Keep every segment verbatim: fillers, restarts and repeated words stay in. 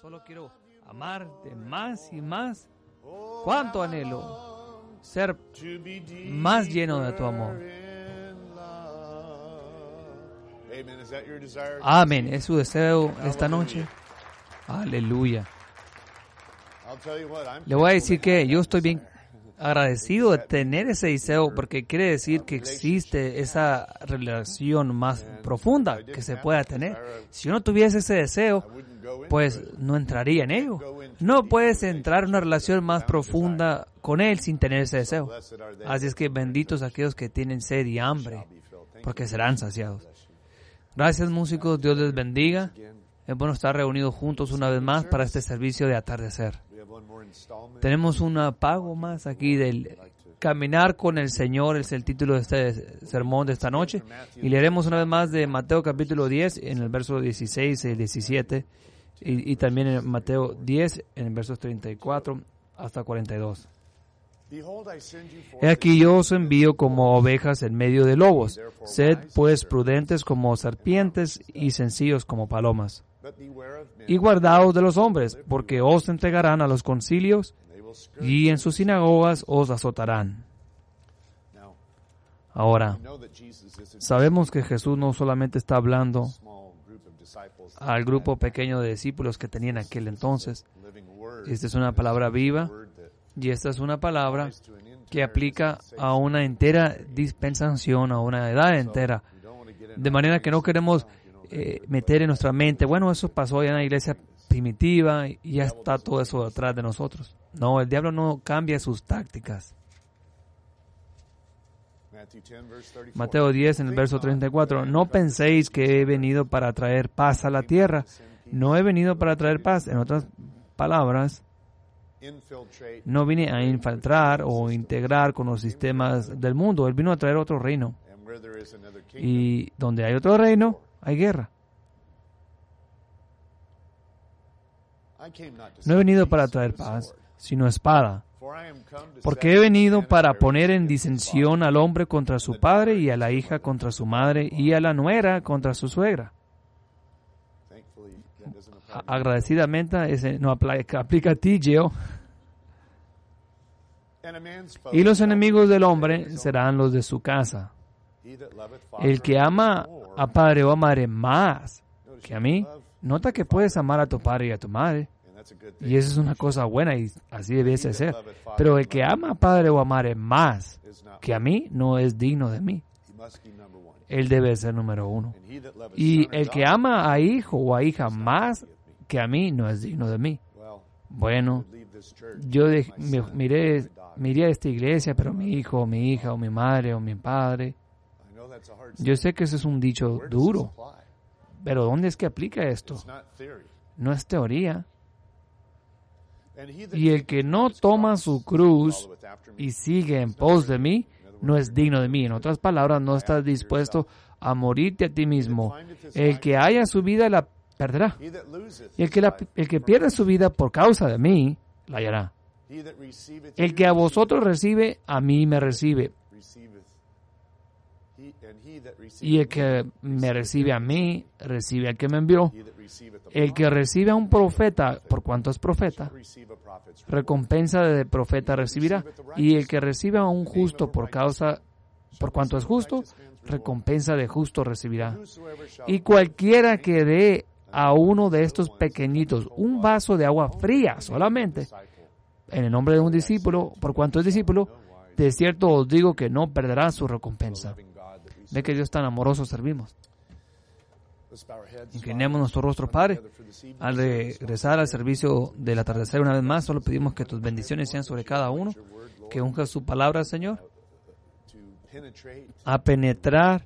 Solo quiero amarte más y más. ¿Cuánto anhelo ser más lleno de tu amor? Amén. ¿Es su deseo esta noche? Aleluya. Le voy a decir que yo estoy bien agradecido de tener ese deseo, porque quiere decir que existe esa relación más profunda que se pueda tener. Si yo no tuviese ese deseo, pues no entraría en ello. No puedes entrar en una relación más profunda con Él sin tener ese deseo. Así es que benditos aquellos que tienen sed y hambre, porque serán saciados. Gracias, músicos. Dios les bendiga. Es bueno estar reunidos juntos una vez más para este servicio de atardecer. Tenemos un pago más aquí del Caminar con el Señor, es el título de este sermón de esta noche. Y leeremos una vez más de Mateo capítulo diez, en el verso dieciséis y diecisiete. Y, y también en Mateo diez, en el versos treinta y cuatro hasta cuarenta y dos. He aquí yo os envío como ovejas en medio de lobos. Sed pues prudentes como serpientes y sencillos como palomas. Y guardaos de los hombres, porque os entregarán a los concilios y en sus sinagogas os azotarán. Ahora, sabemos que Jesús no solamente está hablando al grupo pequeño de discípulos que tenían en aquel entonces. Esta es una palabra viva y esta es una palabra que aplica a una entera dispensación, a una edad entera. De manera que no queremos eh, meter en nuestra mente, bueno, eso pasó ya en la iglesia primitiva y ya está todo eso detrás de nosotros. No, el diablo no cambia sus tácticas. Mateo diez, en el verso treinta y cuatro. No penséis que he venido para traer paz a la tierra. No he venido para traer paz. En otras palabras, no vine a infiltrar o integrar con los sistemas del mundo. Él vino a traer otro reino. Y donde hay otro reino, hay guerra. No he venido para traer paz, sino espada. Porque he venido para poner en disensión al hombre contra su padre, y a la hija contra su madre, y a la nuera contra su suegra. Agradecidamente, ese no aplica, aplica a ti, Geo. Y los enemigos del hombre serán los de su casa. El que ama a padre o a madre más que a mí, nota que puedes amar a tu padre y a tu madre. Y eso es una cosa buena y así debiese ser. Pero el que ama a padre o a madre más que a mí no es digno de mí. Él debe ser número uno. Y el que ama a hijo o a hija más que a mí no es digno de mí. Bueno, yo de, me, miré, miré a esta iglesia, pero mi hijo o mi hija o mi madre o mi padre. Yo sé que eso es un dicho duro. Pero ¿dónde es que aplica esto? No es teoría. Y el que no toma su cruz y sigue en pos de mí, no es digno de mí. En otras palabras, no estás dispuesto a morirte a ti mismo. El que haya su vida la perderá. Y el que, la, el que pierda su vida por causa de mí, la hallará. El que a vosotros recibe, a mí me recibe. Y el que me recibe a mí, recibe al que me envió. El que recibe a un profeta, por cuanto es profeta, recompensa de profeta recibirá. Y el que recibe a un justo por causa, por cuanto es justo, recompensa de justo recibirá. Y cualquiera que dé a uno de estos pequeñitos un vaso de agua fría solamente, en el nombre de un discípulo, por cuanto es discípulo, de cierto os digo que no perderá su recompensa. Ve que Dios tan amoroso servimos. Inclinemos nuestro rostro, Padre. Al regresar al servicio del atardecer una vez más, solo pedimos que tus bendiciones sean sobre cada uno, que unja su palabra, Señor, a penetrar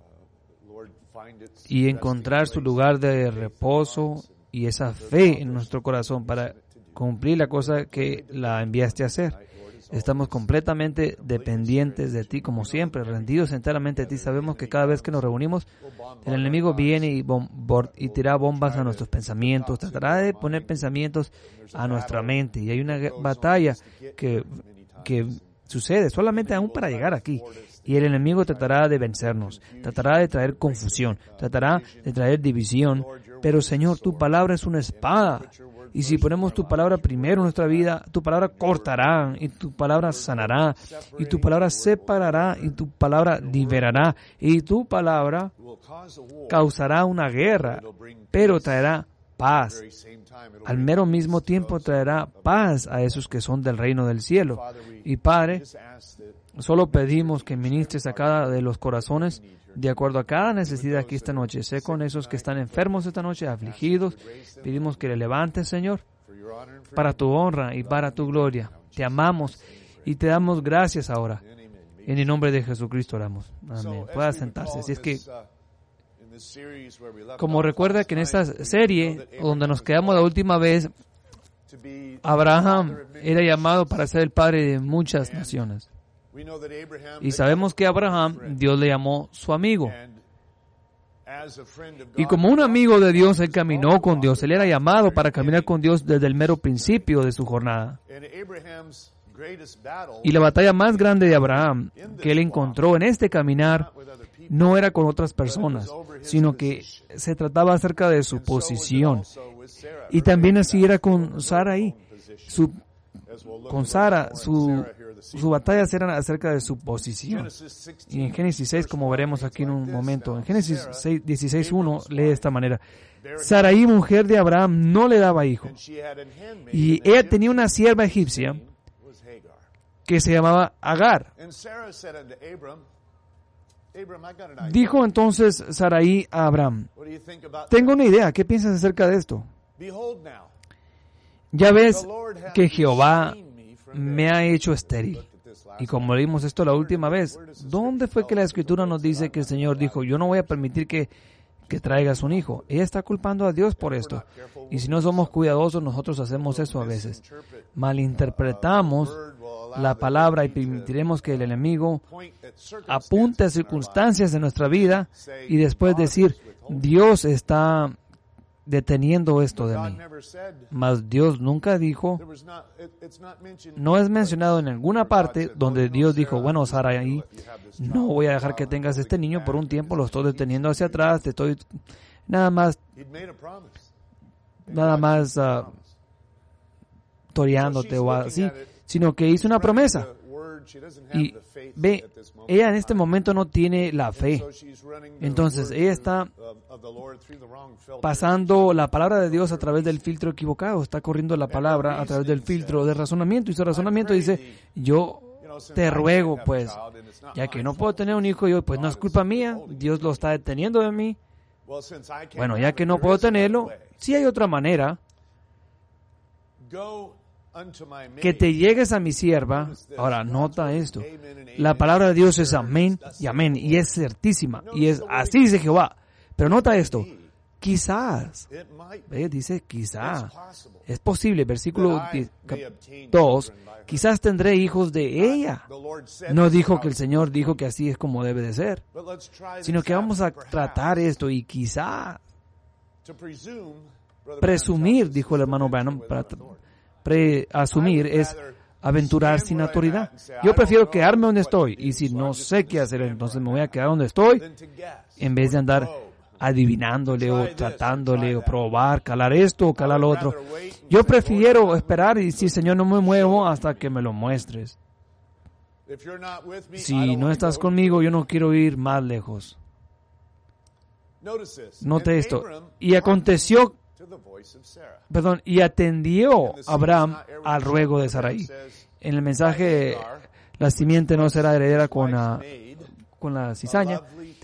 y encontrar su lugar de reposo y esa fe en nuestro corazón para cumplir la cosa que la enviaste a hacer. Estamos completamente dependientes de ti, como siempre, rendidos enteramente a ti. Sabemos que cada vez que nos reunimos, el enemigo viene y, bom- y tira bombas a nuestros pensamientos, tratará de poner pensamientos a nuestra mente. Y hay una batalla que, que sucede solamente aún para llegar aquí. Y el enemigo tratará de vencernos, tratará de traer confusión, tratará de traer división. Pero Señor, tu palabra es una espada. Y si ponemos tu palabra primero en nuestra vida, tu palabra cortará, y tu palabra sanará, y tu palabra separará, y tu palabra liberará, y tu palabra causará una guerra, pero traerá paz. Al mero mismo tiempo traerá paz a esos que son del reino del cielo. Y Padre, solo pedimos que ministres a cada de los corazones de acuerdo a cada necesidad aquí esta noche. Sé con esos que están enfermos esta noche, afligidos. Pedimos que le levantes, Señor, para tu honra y para tu gloria. Te amamos y te damos gracias ahora. En el nombre de Jesucristo oramos. Amén. Pueda sentarse. Así es que, como recuerda que en esta serie, donde nos quedamos la última vez, Abraham era llamado para ser el padre de muchas naciones. Y sabemos que a Abraham, Dios le llamó su amigo. Y como un amigo de Dios, él caminó con Dios. Él era llamado para caminar con Dios desde el mero principio de su jornada. Y la batalla más grande de Abraham que él encontró en este caminar no era con otras personas, sino que se trataba acerca de su posición. Y también así era con Sarai. Su, con Sara, su, su batalla eran acerca de su posición. Y en Génesis seis, como veremos aquí en un momento, en Génesis dieciséis uno lee de esta manera: Sarai, mujer de Abraham, no le daba hijo. Y ella tenía una sierva egipcia que se llamaba Agar. Dijo entonces Sarai a Abraham: tengo una idea, ¿qué piensas acerca de esto? Ya ves que Jehová me ha hecho estéril. Y como leímos esto la última vez, ¿dónde fue que la Escritura nos dice que el Señor dijo, yo no voy a permitir que, que traigas un hijo? Ella está culpando a Dios por esto. Y si no somos cuidadosos, nosotros hacemos eso a veces. Malinterpretamos la palabra y permitiremos que el enemigo apunte a circunstancias de nuestra vida y después decir, Dios está deteniendo esto de mí. Mas Dios nunca dijo, no es mencionado en ninguna parte donde Dios dijo, bueno, Sarai, no voy a dejar que tengas este niño por un tiempo, lo estoy deteniendo hacia atrás, te estoy nada más, nada más uh, toreándote o así, sino que hizo una promesa. Y ve, ella en este momento no tiene la fe. Entonces, ella está pasando la palabra de Dios a través del filtro equivocado. Está corriendo la palabra a través del filtro de razonamiento. Y su razonamiento dice, yo te ruego, pues, ya que no puedo tener un hijo, yo, pues no es culpa mía. Dios lo está deteniendo de mí. Bueno, ya que no puedo tenerlo, sí hay otra manera. Que te llegues a mi sierva. Ahora, nota esto. La palabra de Dios es amén y amén. Y es certísima. Y es así dice Jehová. Pero nota esto. Quizás. ¿Ve? Dice quizás. Es posible. Versículo dos. Quizás tendré hijos de ella. No dijo que el Señor dijo que así es como debe de ser. Sino que vamos a tratar esto y quizás. Presumir, dijo el hermano Branham, para preasumir es aventurar sin autoridad. Yo prefiero quedarme donde estoy, y si no sé qué hacer, entonces me voy a quedar donde estoy, en vez de andar adivinándole o tratándole o probar, calar esto o calar lo otro. Yo prefiero esperar y si Señor no me muevo hasta que me lo muestres. Si no estás conmigo, yo no quiero ir más lejos. Note esto. Y aconteció Perdón, y atendió Abraham al ruego de Sarai. En el mensaje, la simiente no será heredera con la, con la cizaña.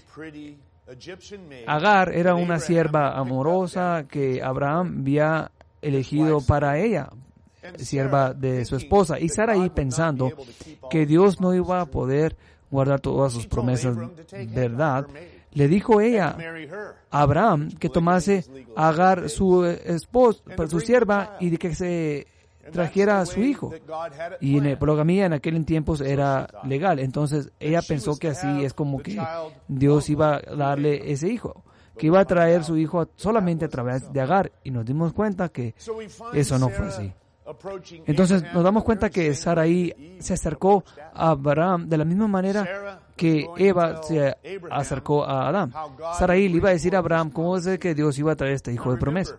Agar era una sierva amorosa que Abraham había elegido para ella, sierva de su esposa. Y Sarai, pensando que Dios no iba a poder guardar todas sus promesas, ¿verdad?, le dijo ella a Abraham que tomase a Agar su esposa, su sierva, y de que se trajera a su hijo. Y en poligamía en aquel tiempo era legal. Entonces ella pensó que así es como que Dios iba a darle ese hijo, que iba a traer su hijo solamente a través de Agar. Y nos dimos cuenta que eso no fue así. Entonces nos damos cuenta que Sarai se acercó a Abraham de la misma manera que Eva se acercó a Adán. Sarai le iba a decir a Abraham cómo es que Dios iba a traer este hijo de promesa.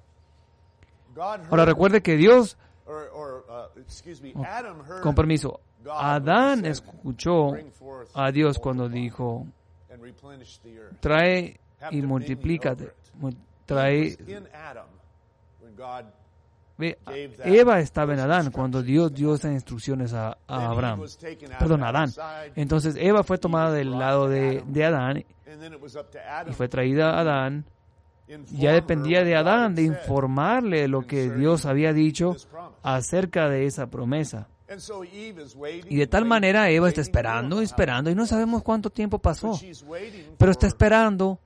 Ahora recuerde que Dios, con permiso, Adán escuchó a Dios cuando dijo, trae y multiplícate. Trae. Ve, Eva estaba en Adán cuando Dios dio esas instrucciones a, a Abraham. Perdón, a Adán. Entonces Eva fue tomada del lado de, de Adán y fue traída a Adán. Ya dependía de Adán de informarle lo que Dios había dicho acerca de esa promesa. Y de tal manera Eva está esperando, esperando, y no sabemos cuánto tiempo pasó, pero está esperando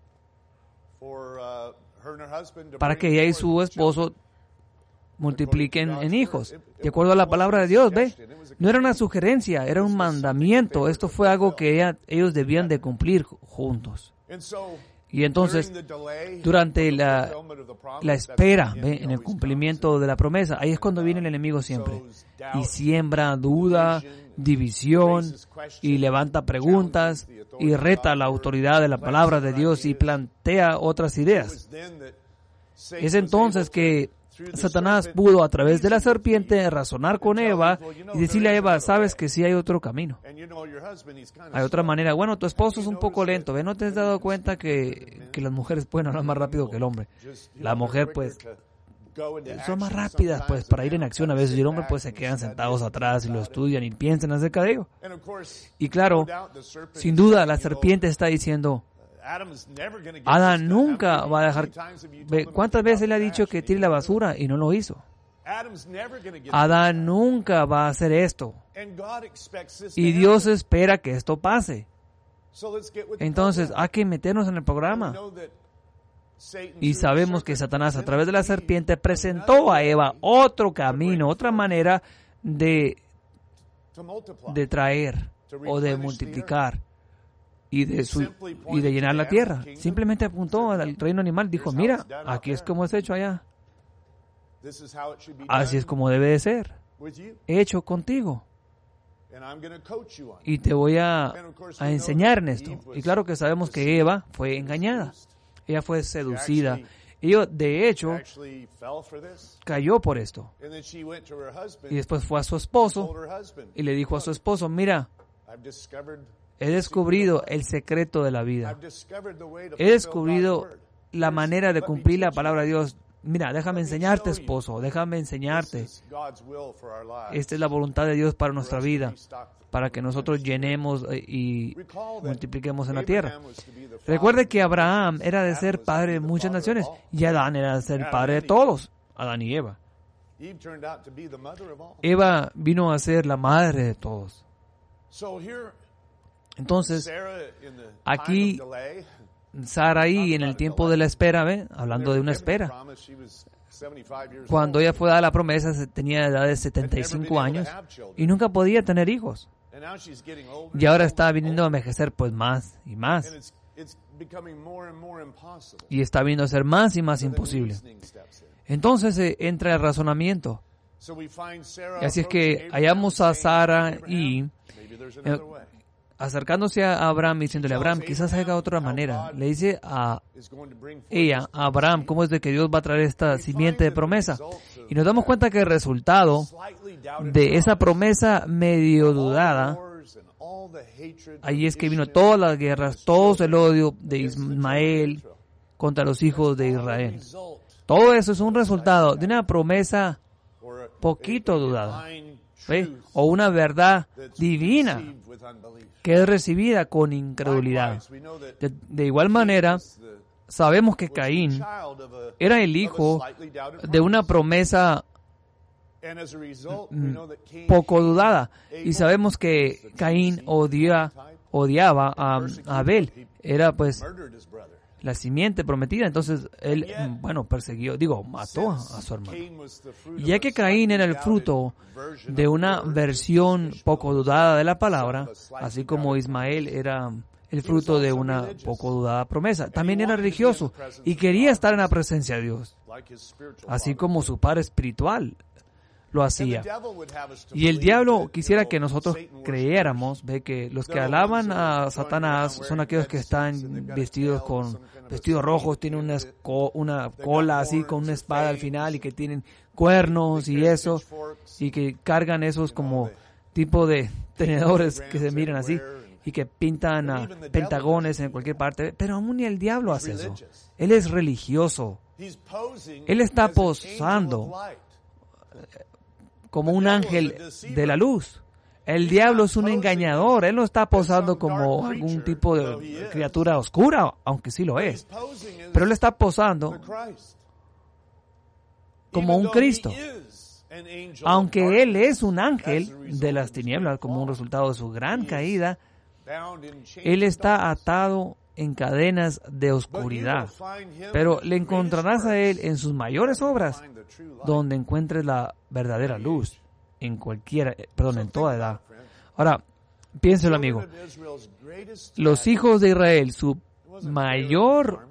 para que ella y su esposo multipliquen en hijos, de acuerdo a la palabra de Dios, ¿ve? No era una sugerencia, era un mandamiento. Esto fue algo que ella, ellos debían de cumplir juntos. Y entonces, durante la, la espera, ¿ve? En el cumplimiento de la promesa, ahí es cuando viene el enemigo siempre. Y siembra duda, división, y levanta preguntas, y reta la autoridad de la palabra de Dios, y plantea otras ideas. Es entonces que Satanás pudo, a través de la serpiente, razonar con Eva y decirle a Eva, sabes que sí hay otro camino. Hay otra manera. Bueno, tu esposo es un poco lento, ¿ve? ¿No te has dado cuenta que, que las mujeres pueden hablar más rápido que el hombre? La mujer, pues, son más rápidas, pues, para ir en acción a veces. Y el hombre, pues, se quedan sentados atrás y lo estudian y piensan acerca de ello. Y claro, sin duda, la serpiente está diciendo, Adán nunca va a dejar. ¿Cuántas veces le ha dicho que tire la basura y no lo hizo? Adán nunca va a hacer esto. Y Dios espera que esto pase. Entonces hay que meternos en el programa. Y sabemos que Satanás, a través de la serpiente, presentó a Eva otro camino, otra manera de, de traer o de multiplicar. Y de, su, y de llenar la tierra. Simplemente apuntó al reino animal. Dijo, mira, aquí es como es hecho allá. Así es como debe de ser. Hecho contigo. Y te voy a, a enseñar en esto. Y claro que sabemos que Eva fue engañada. Ella fue seducida. Y de hecho, cayó por esto. Y después fue a su esposo y le dijo a su esposo, mira, he descubrido el secreto de la vida. He descubrido la manera de cumplir la palabra de Dios. Mira, déjame enseñarte, esposo. Déjame enseñarte. Esta es la voluntad de Dios para nuestra vida, para que nosotros llenemos y multipliquemos en la tierra. Recuerde que Abraham era de ser padre de muchas naciones y Adán era de ser padre de todos, Adán y Eva. Eva vino a ser la madre de todos. Entonces, aquí, Sarai, en el tiempo de la espera, ¿ve? Hablando de una espera, cuando ella fue dada la promesa, tenía edad de setenta y cinco años y nunca podía tener hijos. Y ahora está viniendo a envejecer pues más y más. Y está viniendo a ser más y más imposible. Entonces eh, entra el razonamiento. Y así es que hallamos a Sara y... Eh, acercándose a Abraham, diciéndole, Abraham, quizás haya otra manera. Le dice a ella, a Abraham, cómo es de que Dios va a traer esta simiente de promesa. Y nos damos cuenta que el resultado de esa promesa medio dudada, ahí es que vino todas las guerras, todo el odio de Ismael contra los hijos de Israel. Todo eso es un resultado de una promesa poquito dudada, ¿ve? O una verdad divina que es recibida con incredulidad. De, de igual manera, sabemos que Caín era el hijo de una promesa poco dudada. Y sabemos que Caín odia, odiaba a, a Abel. Era pues la simiente prometida. Entonces él, bueno, persiguió, digo, mató a, a su hermano. Y ya que Caín era el fruto de una versión poco dudada de la palabra, así como Ismael era el fruto de una poco dudada promesa, también era religioso y quería estar en la presencia de Dios, así como su padre espiritual lo hacía. Y el diablo quisiera que nosotros creyéramos, ve, que los que alaban a Satanás son aquellos que están vestidos con vestidos rojos, tienen una, esco- una cola así con una espada al final y que tienen cuernos y eso, y que cargan esos como tipo de tenedores que se miran así y que pintan uh, pentagones en cualquier parte. Pero aún ni el diablo hace eso. Él es religioso. Él está posando como un ángel de la luz. El diablo es un engañador. Él no está posando como algún tipo de criatura oscura, aunque sí lo es. Pero él está posando como un Cristo. Aunque él es un ángel de las tinieblas como un resultado de su gran caída, él está atado en cadenas de oscuridad. Pero le encontrarás a él en sus mayores obras, donde encuentres la verdadera luz, en cualquiera, perdón, en toda edad. Ahora, piénselo, amigo. Los hijos de Israel, su mayor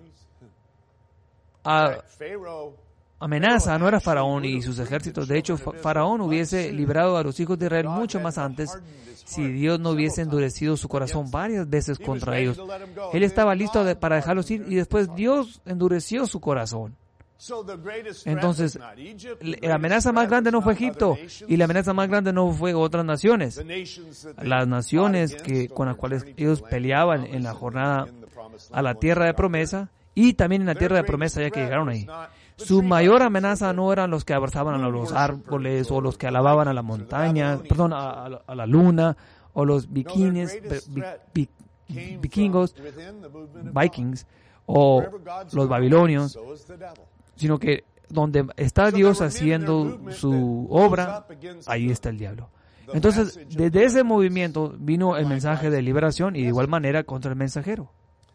a, amenaza no era Faraón y sus ejércitos. De hecho, Faraón hubiese librado a los hijos de Israel mucho más antes si Dios no hubiese endurecido su corazón varias veces contra ellos. Él estaba listo de, para dejarlos ir y después Dios endureció su corazón. Entonces, la amenaza más grande no fue Egipto y la amenaza más grande no fue otras naciones. Las naciones que, con las cuales ellos peleaban en la jornada a la tierra de promesa y también en la tierra de promesa ya que llegaron ahí. Su mayor amenaza no eran los que abrazaban a los árboles o los que alababan a la montaña, perdón, a, a, a la luna, o los vikines, vi, vi, vikingos, vikings, o los babilonios, sino que donde está Dios haciendo su obra, ahí está el diablo. Entonces, desde ese movimiento vino el mensaje de liberación y de igual manera contra el mensajero.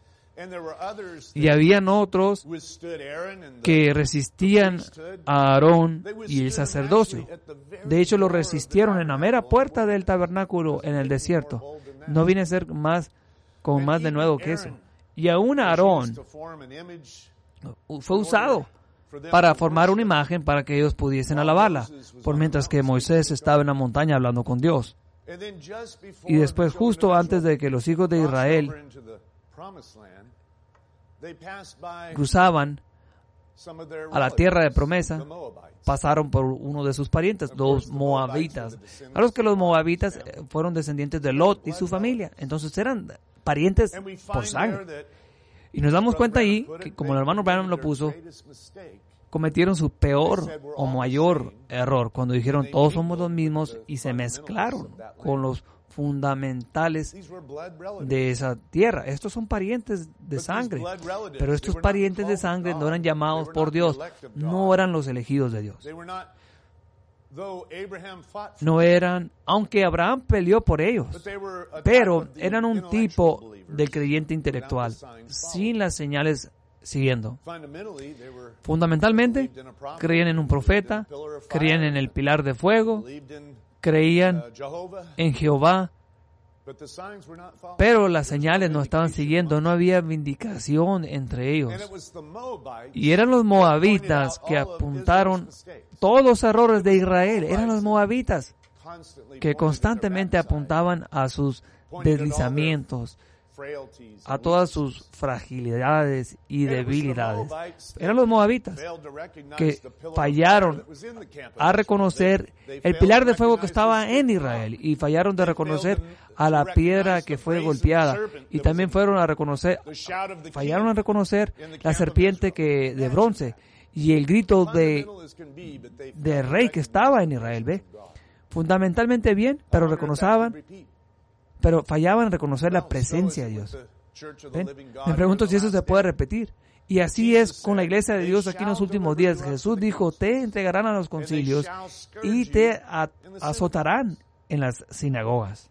Y habían otros que resistían a Aarón y el sacerdocio. De hecho, lo resistieron en la mera puerta del tabernáculo en el desierto. No viene a ser más con más de nuevo que eso. Y aún Aarón fue usado para formar una imagen para que ellos pudiesen alabarla, por mientras que Moisés estaba en la montaña hablando con Dios. Y después, justo antes de que los hijos de Israel cruzaban a la tierra de promesa, pasaron por uno de sus parientes, los moabitas. A los que los moabitas fueron descendientes de Lot y su familia, entonces eran parientes por sangre. Y nos damos cuenta ahí que, como el hermano Branham lo puso, cometieron su peor o mayor error cuando dijeron todos somos los mismos y se mezclaron con los fundamentales de esa tierra. Estos son parientes de sangre, pero estos parientes de sangre no eran llamados por Dios, no eran los elegidos de Dios. No eran, aunque Abraham peleó por ellos, pero eran un tipo del creyente intelectual, sin las señales siguiendo. Fundamentalmente, creían en un profeta, creían en el pilar de fuego, creían en Jehová, pero las señales no estaban siguiendo, no había vindicación entre ellos. Y eran los moabitas que apuntaron todos los errores de Israel, eran los moabitas que constantemente apuntaban a sus deslizamientos, a todas sus fragilidades y debilidades. Eran los moabitas que fallaron a reconocer el pilar de fuego que estaba en Israel y fallaron de reconocer a la piedra que fue golpeada y también fueron a reconocer, fallaron a reconocer la serpiente que de bronce y el grito de, de rey que estaba en Israel. ¿Ve? Fundamentalmente bien, pero reconocían pero fallaban en reconocer la presencia de Dios. ¿Ven? Me pregunto si eso se puede repetir. Y así es con la iglesia de Dios aquí en los últimos días. Jesús dijo, te entregarán a los concilios y te azotarán en las sinagogas.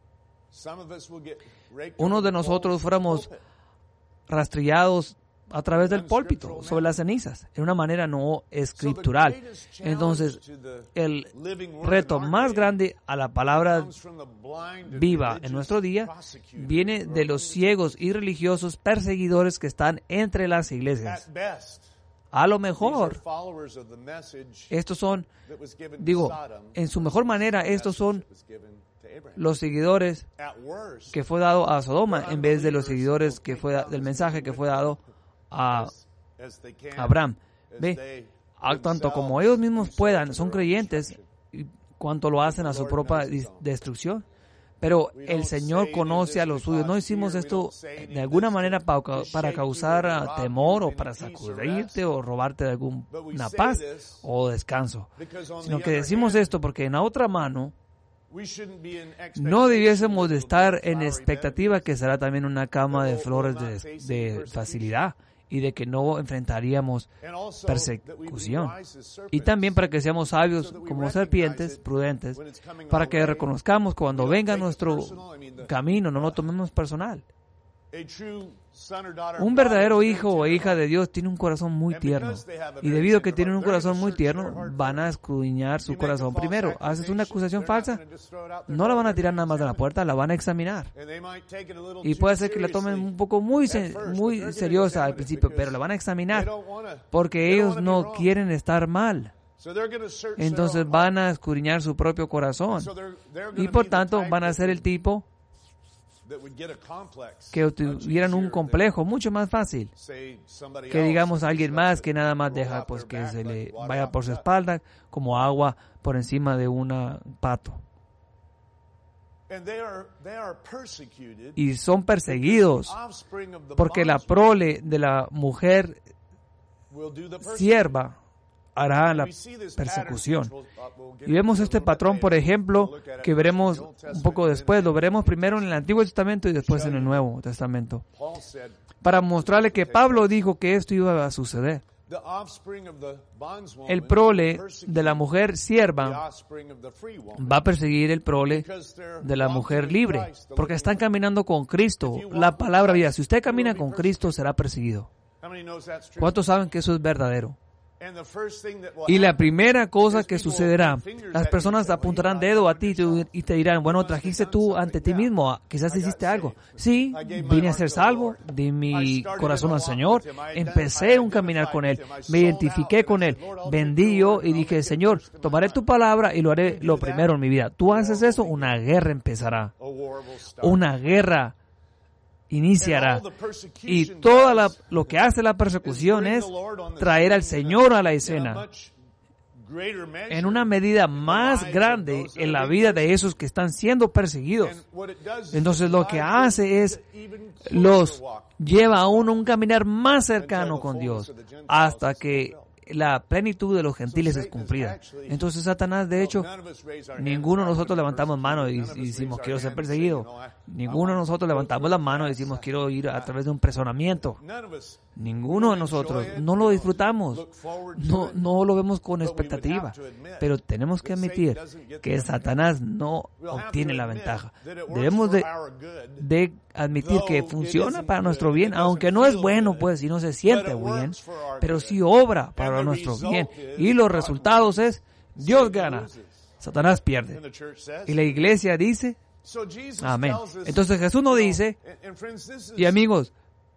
Unos de nosotros fuéramos rastreados a través del púlpito, sobre las cenizas, en una manera no escritural. Entonces, el reto más grande a la palabra viva en nuestro día viene de los ciegos y religiosos perseguidores que están entre las iglesias. A lo mejor, estos son, digo, en su mejor manera, estos son los seguidores que fue dado a Sodoma en vez de los seguidores que fue del mensaje que fue dado a Abraham. Ve, tanto como ellos mismos puedan, son creyentes, cuanto lo hacen a su propia destrucción. Pero el Señor conoce a los suyos. No hicimos esto de alguna manera para causar temor o para sacudirte o robarte de alguna paz o descanso, sino que decimos esto porque en la otra mano no debiésemos de estar en expectativa que será también una cama de flores de, de facilidad y de que no enfrentaríamos persecución. Y también para que seamos sabios como serpientes, prudentes, para que reconozcamos cuando venga nuestro camino, no lo tomemos personal. Un verdadero hijo o hija de Dios tiene un corazón muy tierno. Y debido a que tienen un corazón muy tierno, van a escudriñar su corazón primero. ¿Haces una acusación falsa? No la van a tirar nada más de la puerta, la van a examinar. Y puede ser que la tomen un poco muy, muy seriosa al principio, pero la van a examinar porque ellos no quieren estar mal. Entonces van a escudriñar su propio corazón. Y por tanto van a ser el tipo que tuvieran un complejo mucho más fácil que digamos a alguien más que nada más deja pues que se le vaya por su espalda como agua por encima de un pato. Y son perseguidos porque la prole de la mujer sierva hará la persecución. Y vemos este patrón, por ejemplo, que veremos un poco después. Lo veremos primero en el Antiguo Testamento y después en el Nuevo Testamento. Para mostrarle que Pablo dijo que esto iba a suceder. El prole de la mujer sierva va a perseguir el prole de la mujer libre, porque están caminando con Cristo. La palabra vida. Si usted camina con Cristo, será perseguido. ¿Cuántos saben que eso es verdadero? Y la primera cosa que sucederá, las personas apuntarán dedo a ti y te dirán, bueno, trajiste tú ante ti mismo, quizás hiciste algo. Sí, vine a ser salvo, di mi corazón al Señor, empecé un caminar con Él, me identifiqué con Él, vendí yo y dije, Señor, tomaré tu palabra y lo haré lo primero en mi vida. Tú haces eso, una guerra empezará, una guerra iniciará. Y todo la, lo que hace la persecución es traer al Señor a la escena en una medida más grande en la vida de esos que están siendo perseguidos. Entonces lo que hace es los lleva a uno a un caminar más cercano con Dios hasta que la plenitud de los gentiles es cumplida. Entonces Satanás, de hecho, ninguno de nosotros levantamos mano y, y decimos quiero ser perseguido. Ninguno de nosotros levantamos la mano y decimos quiero ir a través de un presionamiento. Ninguno de nosotros no lo disfrutamos, no, no lo vemos con expectativa, pero tenemos que admitir que Satanás no obtiene la ventaja. Debemos de, de admitir que funciona para nuestro bien, aunque no es bueno, pues, si no se siente bien, pero sí obra para nuestro bien. Y los resultados es, Dios gana, Satanás pierde. Y la iglesia dice, amén. Entonces Jesús nos dice, y amigos,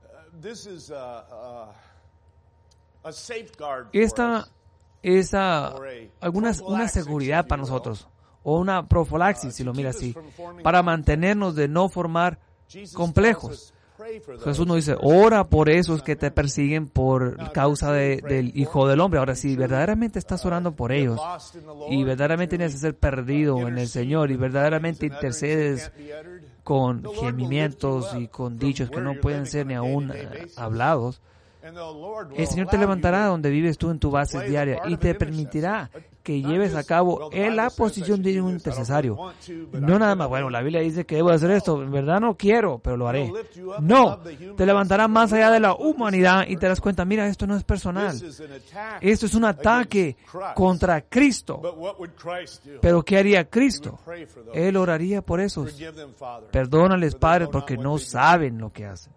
esta es algunas, una seguridad para nosotros, o una profilaxis, si lo mira así, para mantenernos de no formar complejos. Jesús nos dice, ora por esos que te persiguen por causa de, del Hijo del Hombre. Ahora, si verdaderamente estás orando por ellos y verdaderamente tienes que ser perdido en el Señor y verdaderamente intercedes con gemimientos y con dichos que no pueden ser ni aún hablados, el Señor te levantará donde vives tú en tu base diaria y te permitirá que lleves a cabo en la posición de un intercesario. No nada más, bueno, la Biblia dice que debo hacer esto, en verdad no quiero, pero lo haré. No, te levantará más allá de la humanidad y te das cuenta, mira, esto no es personal. Esto es un ataque contra Cristo. Pero ¿qué haría Cristo? Él oraría por esos. Perdónales, Padre, porque no saben lo que hacen.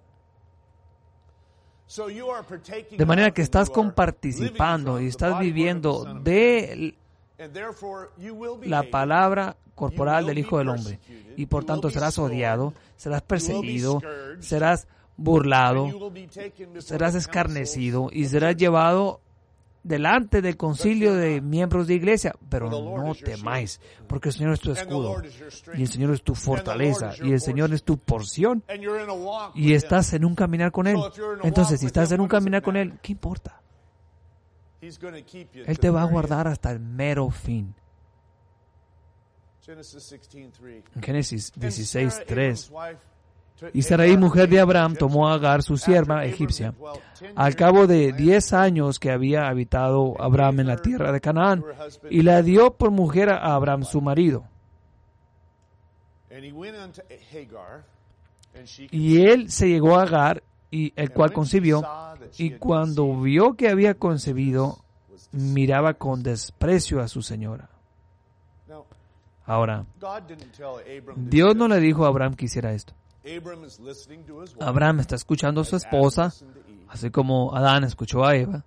De manera que estás comparticipando y estás viviendo de la palabra corporal del Hijo del Hombre. Y por tanto serás odiado, serás perseguido, serás burlado, serás escarnecido y serás llevado delante del concilio de miembros de iglesia, pero no temáis, porque el Señor es tu escudo, y el Señor es tu fortaleza, y el Señor es tu porción, y estás en un caminar con Él. Entonces, si estás en un caminar con Él, ¿qué importa? Él te va a guardar hasta el mero fin. En Génesis dieciséis, tres. Y Sarai, mujer de Abraham, tomó a Agar, su sierva egipcia. Al cabo de diez años que había habitado Abraham en la tierra de Canaán, y la dio por mujer a Abraham, su marido. Y él se llegó a Agar, y el cual concibió, y cuando vio que había concebido, miraba con desprecio a su señora. Ahora, Dios no le dijo a Abraham que hiciera esto. Abraham está escuchando a su esposa, así como Adán escuchó a Eva.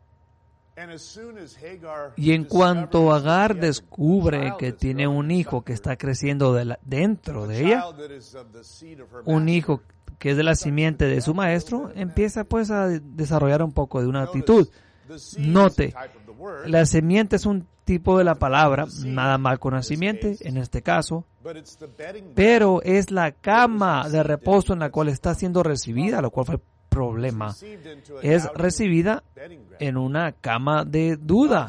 Y en cuanto Agar descubre que tiene un hijo que está creciendo de la, dentro de ella, un hijo que es de la simiente de su maestro, empieza pues a desarrollar un poco de una actitud. Note, la simiente es un tipo de la palabra, nada mal con la simiente, en este caso, pero es la cama de reposo en la cual está siendo recibida, lo cual fue el problema. Es recibida en una cama de duda,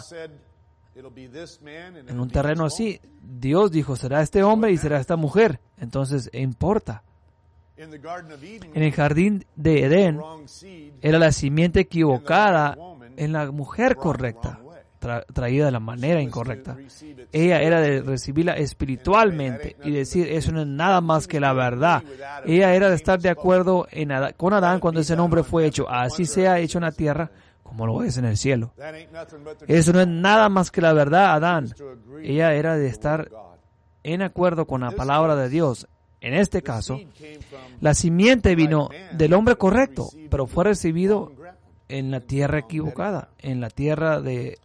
en un terreno así. Dios dijo, será este hombre y será esta mujer. Entonces, importa. En el jardín de Edén, era la simiente equivocada en la mujer correcta, tra- traída de la manera incorrecta. Ella era de recibirla espiritualmente y decir, eso no es nada más que la verdad. Ella era de estar de acuerdo en Adán, con Adán cuando ese nombre fue hecho. Así sea hecho en la tierra como lo es en el cielo. Eso no es nada más que la verdad, Adán. Ella era de estar en acuerdo con la palabra de Dios. En este caso, la simiente vino del hombre correcto, pero fue recibido en la tierra equivocada, en la tierra de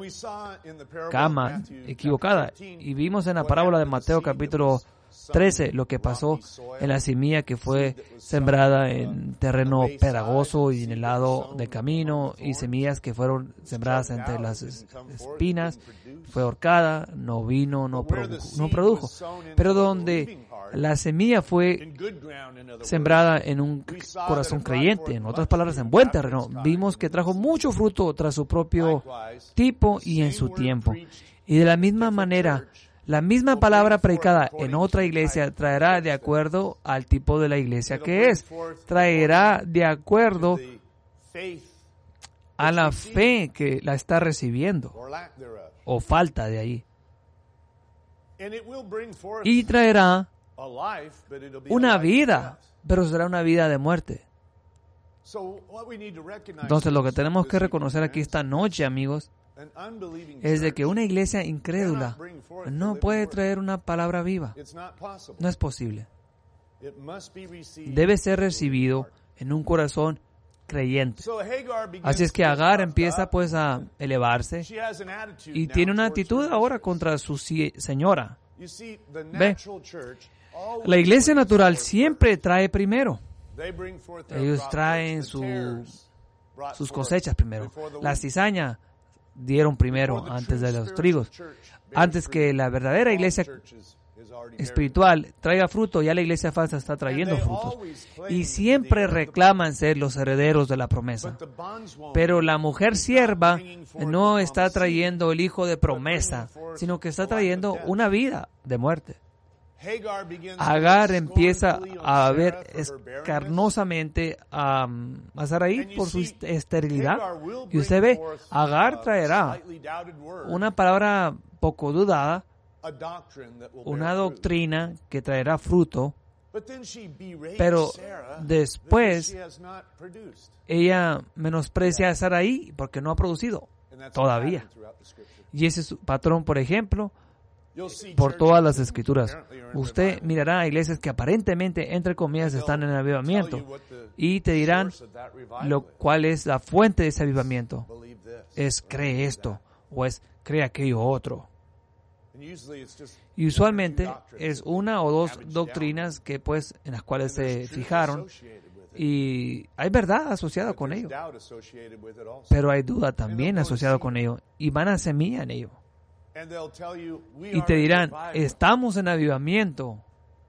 cama equivocada. Y vimos en la parábola de Mateo capítulo trece lo que pasó en la semilla que fue sembrada en terreno pedagoso y en el lado del camino, y semillas que fueron sembradas entre las espinas, fue ahorcada, no vino, no produjo, no produjo. Pero donde la semilla fue sembrada en un corazón creyente, en otras palabras, en buen terreno, vimos que trajo mucho fruto tras su propio tipo y en su tiempo. Y de la misma manera, la misma palabra predicada en otra iglesia traerá de acuerdo al tipo de la iglesia que es. Traerá de acuerdo a la fe que la está recibiendo, o falta de ahí. Y traerá una vida, pero será una vida de muerte. Entonces, lo que tenemos que reconocer aquí esta noche, amigos, es de que una iglesia incrédula no puede traer una palabra viva. No es posible. Debe ser recibido en un corazón creyente. Así es que Agar empieza pues a elevarse y tiene una actitud ahora contra su señora. Ve, la iglesia natural siempre trae primero. Ellos traen su, sus cosechas primero. La cizaña dieron primero antes de los trigos. Antes que la verdadera iglesia espiritual traiga fruto, ya la iglesia falsa está trayendo frutos. Y siempre reclaman ser los herederos de la promesa. Pero la mujer sierva no está trayendo el hijo de promesa, sino que está trayendo una vida de muerte. Agar empieza a ver escarnosamente a, a Sarai por su esterilidad. Y usted ve, Agar traerá una palabra poco dudada, una doctrina que traerá fruto, pero después ella menosprecia a Sarai porque no ha producido todavía. Y ese es su patrón, por ejemplo, por todas las escrituras. Usted mirará a iglesias que aparentemente, entre comillas, están en el avivamiento y te dirán lo cual es la fuente de ese avivamiento. Es cree esto o es cree aquello otro. Y usualmente es una o dos doctrinas que pues en las cuales se fijaron Y hay verdad asociada con ello. Pero hay duda también asociada con ello. Y van a semilla en ello. Y te dirán, estamos en avivamiento.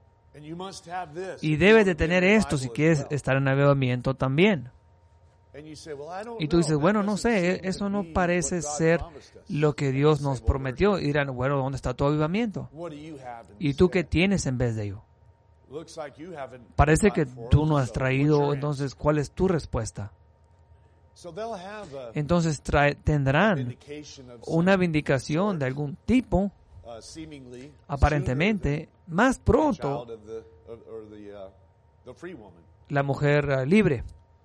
Y debes de tener esto si quieres estar en avivamiento también. Y tú dices, bueno, no sé, eso no parece ser lo que Dios nos prometió. Y dirán, bueno, ¿dónde está tu avivamiento? ¿Y tú qué tienes en vez de ello? Parece que tú no has traído, entonces, ¿cuál es tu respuesta? Entonces trae, tendrán una vindicación de algún tipo, aparentemente, más pronto, la mujer uh, libre.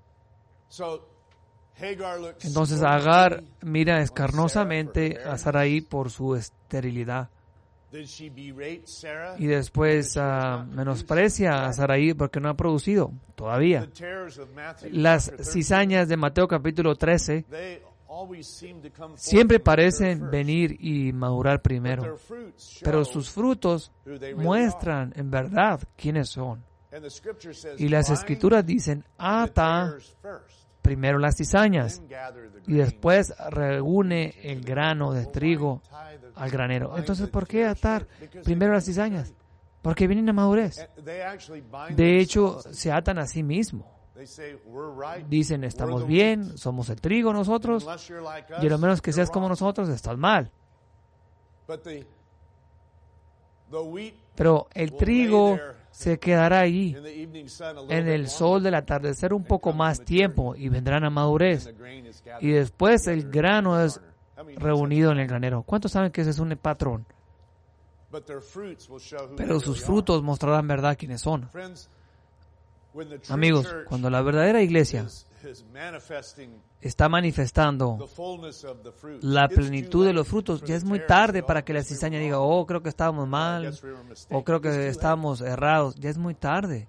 Entonces Agar mira escarnosamente a Sarai por su esterilidad. Y después uh, menosprecia a Sarai porque no ha producido todavía. Las cizañas de Mateo capítulo trece siempre parecen venir y madurar primero, pero sus frutos muestran en verdad quiénes son. Y las escrituras dicen, ata primero las cizañas y después reúne el grano de trigo al granero. Entonces, ¿por qué atar primero las cizañas? Porque vienen a madurez. De hecho, se atan a sí mismos. Dicen, estamos bien, somos el trigo nosotros, y a lo menos que seas como nosotros, estás mal. Pero el trigo se quedará ahí en el sol del atardecer un poco más tiempo y vendrán a madurez. Y después el grano es reunido en el granero. ¿Cuántos saben que ese es un patrón? Pero sus frutos mostrarán verdad quiénes son. Amigos, cuando la verdadera iglesia está manifestando la plenitud de los frutos, ya es muy tarde para que la cizaña diga, oh, creo que estábamos mal, o creo que estábamos errados. Ya es muy tarde.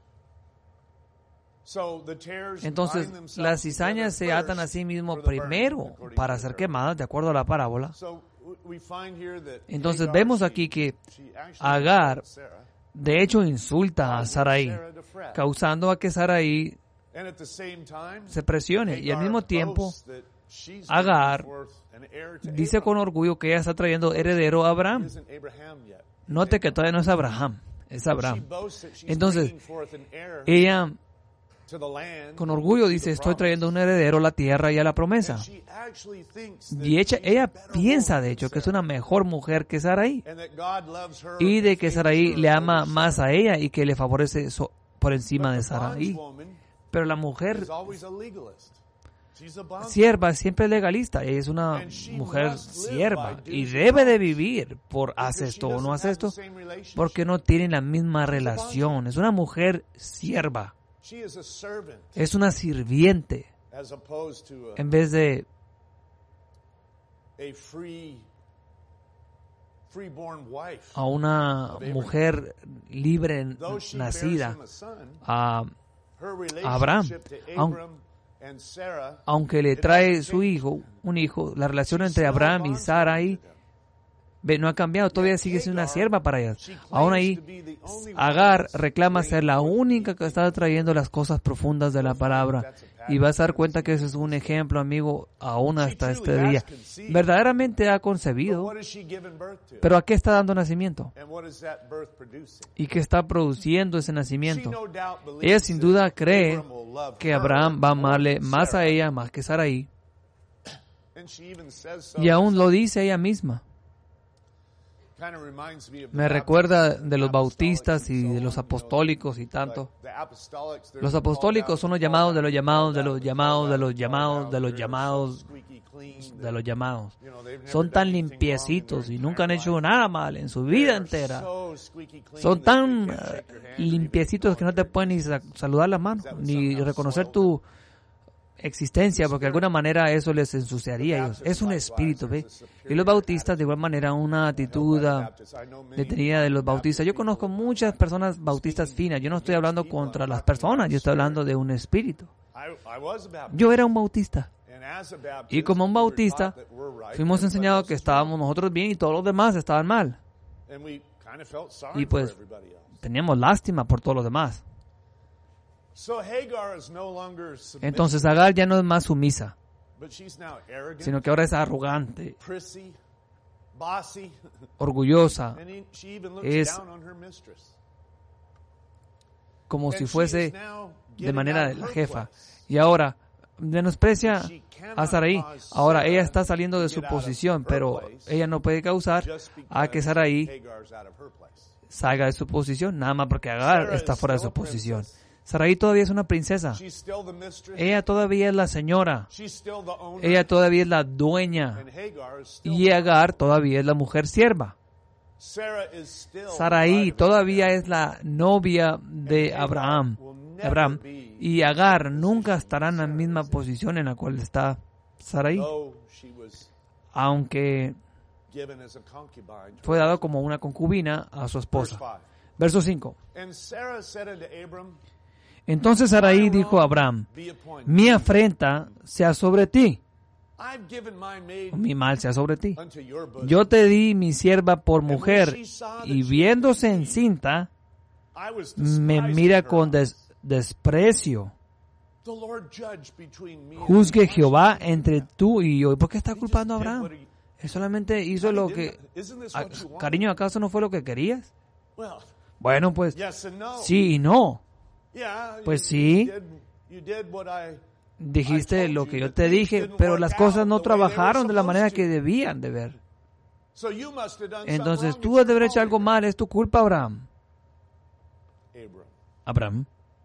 Entonces, las cizañas se atan a sí mismos primero para ser quemadas, de acuerdo a la parábola. Entonces, vemos aquí que Agar, de hecho, insulta a Sarai, causando a que Sarai se presione. Y al mismo tiempo, Agar dice con orgullo que ella está trayendo heredero a Abraham. Note que todavía no es Abraham, es Abraham. Entonces, ella con orgullo dice, estoy trayendo un heredero a la tierra y a la promesa. Y ella, ella piensa, de hecho, que es una mejor mujer que Sarai. Y de que Sarai le ama más a ella y que le favorece so, por encima de Sarai. Pero la mujer sierva siempre es legalista. Ella es una mujer sierva y debe de vivir por hace esto o no hace esto, porque no tienen la misma relación. Es una mujer sierva. Es una sirviente en vez de a una mujer libre nacida a Abraham. Aunque le trae su hijo, un hijo, la relación entre Abraham y Sarai no ha cambiado, todavía sigue siendo una sierva para ellas. Aún ahí, Agar reclama ser la única que está trayendo las cosas profundas de la palabra. Y vas a dar cuenta que ese es un ejemplo, amigo, aún hasta este día. Verdaderamente ha concebido, pero ¿a qué está dando nacimiento? ¿Y qué está produciendo ese nacimiento? Ella sin duda cree que Abraham va a amarle más a ella, más que Sarai. Y aún lo dice ella misma. Me recuerda de los bautistas y de los apostólicos y tanto. Los apostólicos son los llamados de los llamados, de los llamados, de los llamados, de los llamados, de los llamados. Son tan limpiecitos y nunca han hecho nada mal en su vida entera. Son tan uh, limpiecitos que no te pueden ni saludar las manos, ni reconocer tu existencia, porque de alguna manera eso les ensuciaría a ellos. Es un espíritu, ¿ve? Y los bautistas, de igual manera, una actitud detenida de los bautistas. Yo conozco muchas personas bautistas finas. Yo no estoy hablando contra las personas, yo estoy hablando de un espíritu. Yo era un bautista. Y como un bautista, fuimos enseñados que estábamos nosotros bien y todos los demás estaban mal. Y pues, teníamos lástima por todos los demás. Entonces Agar ya no es más sumisa, sino que ahora es arrogante, orgullosa, es como si fuese de manera de la jefa. Y ahora menosprecia a Sarai. Ahora ella está saliendo de su posición, pero ella no puede causar a que Sarai salga de su posición, nada más porque Agar está fuera de su posición. Sarai todavía es una princesa. Ella todavía es la señora. Ella todavía es la dueña. Y Agar todavía es la mujer sierva. Sarai todavía es la novia de Abraham. Abraham. Y Agar nunca estará en la misma posición en la cual está Sarai, aunque fue dado como una concubina a su esposa. Verso cinco. Entonces Sarai dijo a Abraham: mi afrenta sea sobre ti, mi mal sea sobre ti. Yo te di mi sierva por mujer, y viéndose encinta, me mira con des- desprecio. Juzgue Jehová entre tú y yo. ¿Y por qué está culpando a Abraham? Él solamente hizo lo que... a- cariño, ¿acaso no fue lo que querías? Bueno, pues sí y no. Pues sí, dijiste lo que yo te dije, pero las cosas no trabajaron de la manera que debían de ver. Entonces tú has de haber hecho algo mal, es tu culpa, Abraham. Abraham.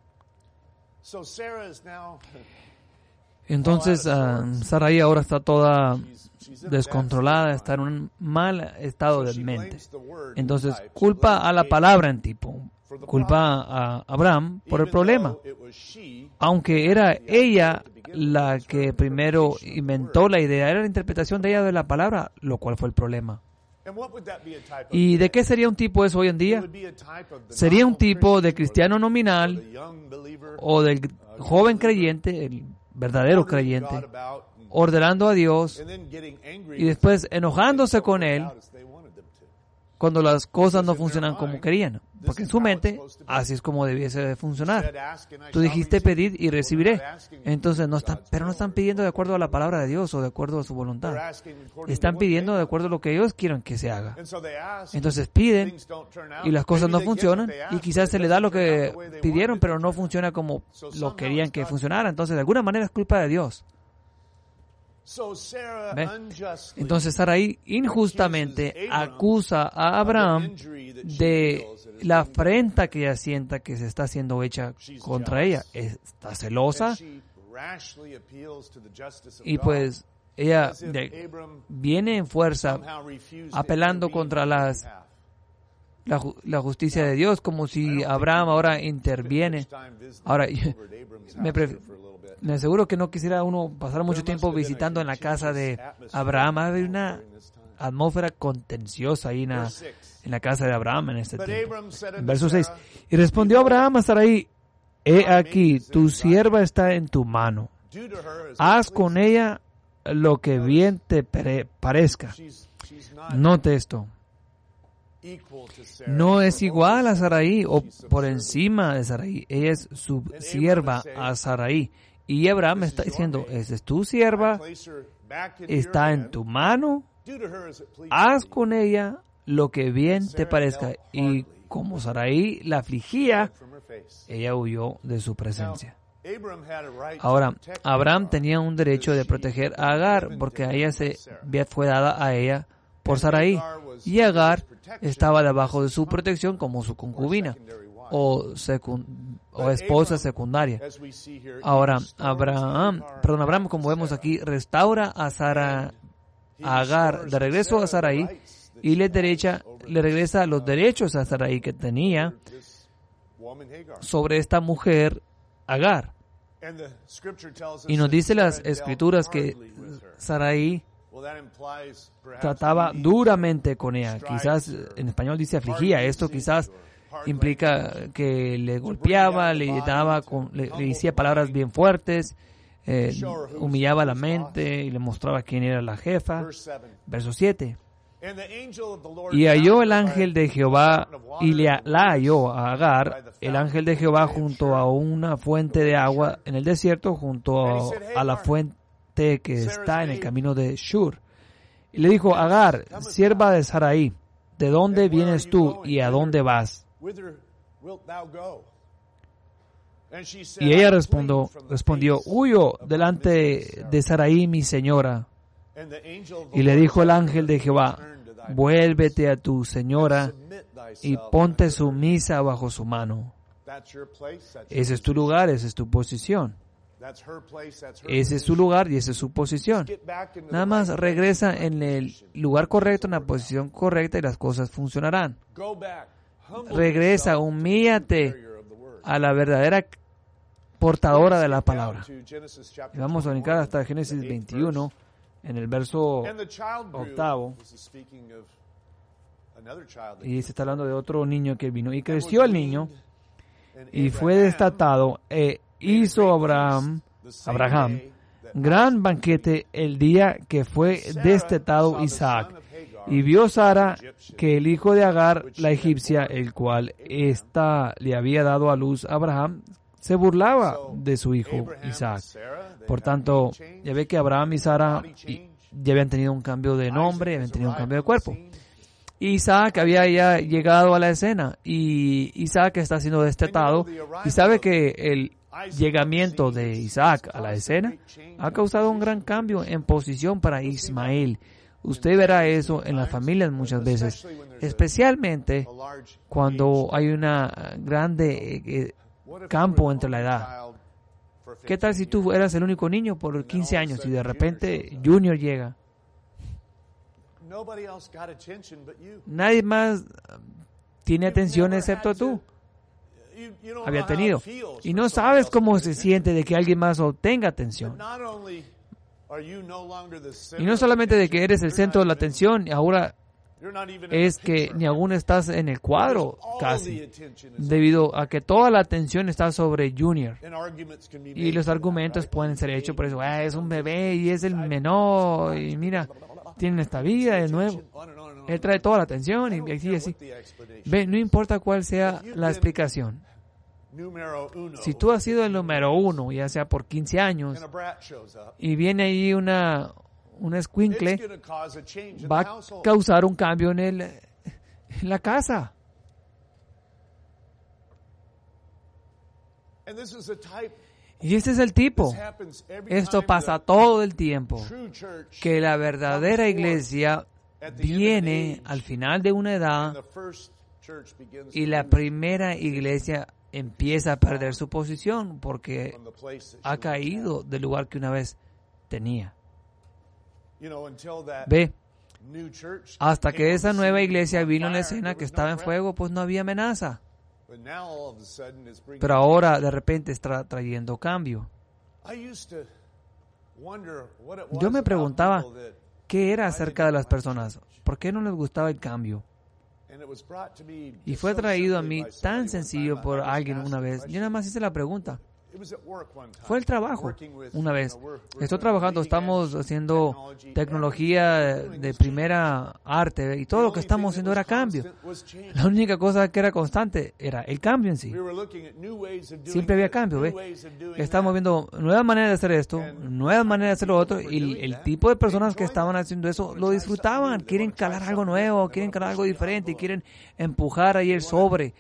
Entonces uh, Sarai ahora está toda descontrolada, está en un mal estado de mente. Entonces culpa a la palabra en tipo, culpa a Abraham por el problema, aunque era ella la que primero inventó la idea, era la interpretación de ella de la palabra, lo cual fue el problema. ¿Y de qué sería un tipo eso hoy en día? Sería un tipo de cristiano nominal o del joven creyente, el verdadero creyente, ordenando a Dios y después enojándose con Él cuando las cosas no funcionan como querían. Porque en su mente, así es como debiese de funcionar. Tú dijiste pedir y recibiré. Entonces, no están, pero no están pidiendo de acuerdo a la palabra de Dios o de acuerdo a su voluntad. Están pidiendo de acuerdo a lo que ellos quieren que se haga. Entonces piden y las cosas no funcionan y quizás se les da lo que pidieron, pero no funciona como lo querían que funcionara. Entonces, de alguna manera es culpa de Dios. ¿Ve? Entonces Sarai injustamente acusa a Abraham de la afrenta que ella sienta que se está siendo hecha contra ella. Está celosa y pues ella de, viene en fuerza apelando contra las la, la justicia de Dios, como si Abraham ahora interviene. Ahora, me, pref- me aseguro que no quisiera uno pasar mucho tiempo visitando en la casa de Abraham. Hay una atmósfera contenciosa ahí en la, en la casa de Abraham en este tiempo. En verso seis. Y respondió Abraham a Sarai: he aquí, tu sierva está en tu mano. Haz con ella lo que bien te pare- parezca. Note esto. No es igual a Sarai o por encima de Sarai. Ella es su sierva a Sarai. Y Abraham está diciendo: esa es tu sierva, está en tu mano, haz con ella lo que bien te parezca. Y como Sarai la afligía, ella huyó de su presencia. Ahora, Abraham tenía un derecho de proteger a Agar, porque a ella se fue dada a ella por Sarai, y Agar estaba debajo de su protección como su concubina o, secund, o esposa secundaria. Ahora, Abraham, perdón, Abraham, como vemos aquí, restaura a Sara, a Agar de regreso a Sarai y le, derecha, le regresa los derechos a Sarai que tenía sobre esta mujer Agar. Y nos dice las escrituras que Sarai trataba duramente con ella. Quizás en español dice afligía. Esto quizás implica que le golpeaba, le daba, con, le, le decía palabras bien fuertes, eh, humillaba la mente y le mostraba quién era la jefa. Verso siete. Y halló el ángel de Jehová, y le, la halló a Agar, el ángel de Jehová, junto a una fuente de agua en el desierto, junto a, a la fuente que está en el camino de Shur. Y le dijo: Agar, sierva de Sarai, ¿de dónde vienes tú y a dónde vas? Y ella respondió, respondió, huyo delante de Sarai, mi señora. Y le dijo el ángel de Jehová: vuélvete a tu señora y ponte sumisa bajo su mano. Ese es tu lugar, esa es tu posición. Ese es su lugar y esa es su posición. Nada más regresa en el lugar correcto, en la posición correcta, y las cosas funcionarán. Regresa, humíllate a la verdadera portadora de la palabra. Y vamos a brincar hasta Génesis veintiuno, en el verso octavo. Y se está hablando de otro niño que vino. Y creció el niño y fue destatado. E hizo Abraham, Abraham gran banquete el día que fue destetado Isaac. Y vio Sara que el hijo de Agar, la egipcia, el cual ésta le había dado a luz a Abraham, se burlaba de su hijo Isaac. Por tanto, ya ve que Abraham y Sara ya habían tenido un cambio de nombre, habían tenido un cambio de cuerpo. Isaac había ya llegado a la escena, y Isaac está siendo destetado, y sabe que el llegamiento de Isaac a la escena ha causado un gran cambio en posición para Ismael. Usted verá eso en las familias muchas veces, especialmente cuando hay una grande eh, campo entre la edad. ¿Qué tal si tú eras el único niño por quince años y de repente Junior llega? Nadie más tiene atención excepto tú. Había tenido. Y no sabes cómo se siente de que alguien más obtenga atención. Y no solamente de que eres el centro de la atención, ahora es que ni aún estás en el cuadro casi, debido a que toda la atención está sobre Junior. Y los argumentos pueden ser hechos por eso. Ah, es un bebé y es el menor, y mira, tiene esta vida de nuevo. Él trae toda la atención y así, así. Ve, no importa cuál sea la explicación. Si tú has sido el número uno, ya sea por quince años, y viene ahí una, un escuincle, va a causar un cambio en, el, en la casa. Y este es el tipo. Esto pasa todo el tiempo. Que la verdadera iglesia viene al final de una edad y la primera iglesia empieza a perder su posición porque ha caído del lugar que una vez tenía. Ve, hasta que esa nueva iglesia vino en la escena que estaba en fuego, pues no había amenaza. Pero ahora de repente está trayendo cambio. Yo me preguntaba qué era acerca de las personas, ¿por qué no les gustaba el cambio? Y fue traído a mí tan sencillo por alguien una vez. Yo nada más hice la pregunta. Fue el trabajo. Una vez. Estoy trabajando, estamos haciendo tecnología de primera arte y todo lo que estamos haciendo era cambio. La única cosa que era constante era el cambio en sí. Siempre había cambio, ¿ve? Estamos viendo nuevas maneras de hacer esto, nuevas maneras de hacer lo otro, y el tipo de personas que estaban haciendo eso lo disfrutaban. Quieren calar algo nuevo, quieren calar algo diferente, y quieren empujar ahí el sobre.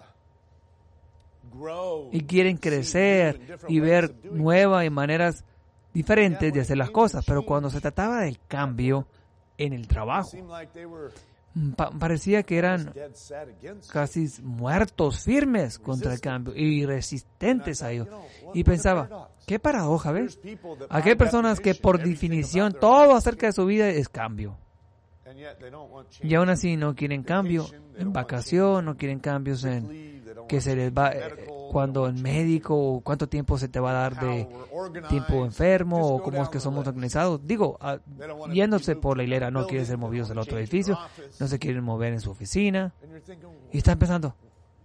Y quieren crecer y ver nuevas y maneras diferentes de hacer las cosas. Pero cuando se trataba del cambio en el trabajo, pa- parecía que eran casi muertos firmes contra el cambio y resistentes a ello. Y pensaba, qué paradoja, ¿ves? Aquí hay personas que por definición todo acerca de su vida es cambio. Y aún así no quieren cambio en vacación, no quieren cambios en que se les va eh, cuando el médico, cuánto tiempo se te va a dar de tiempo enfermo, o cómo es que somos organizados. Digo, uh, yéndose por la hilera, no quieren ser movidos al otro edificio, no se quieren mover en su oficina. Y están pensando,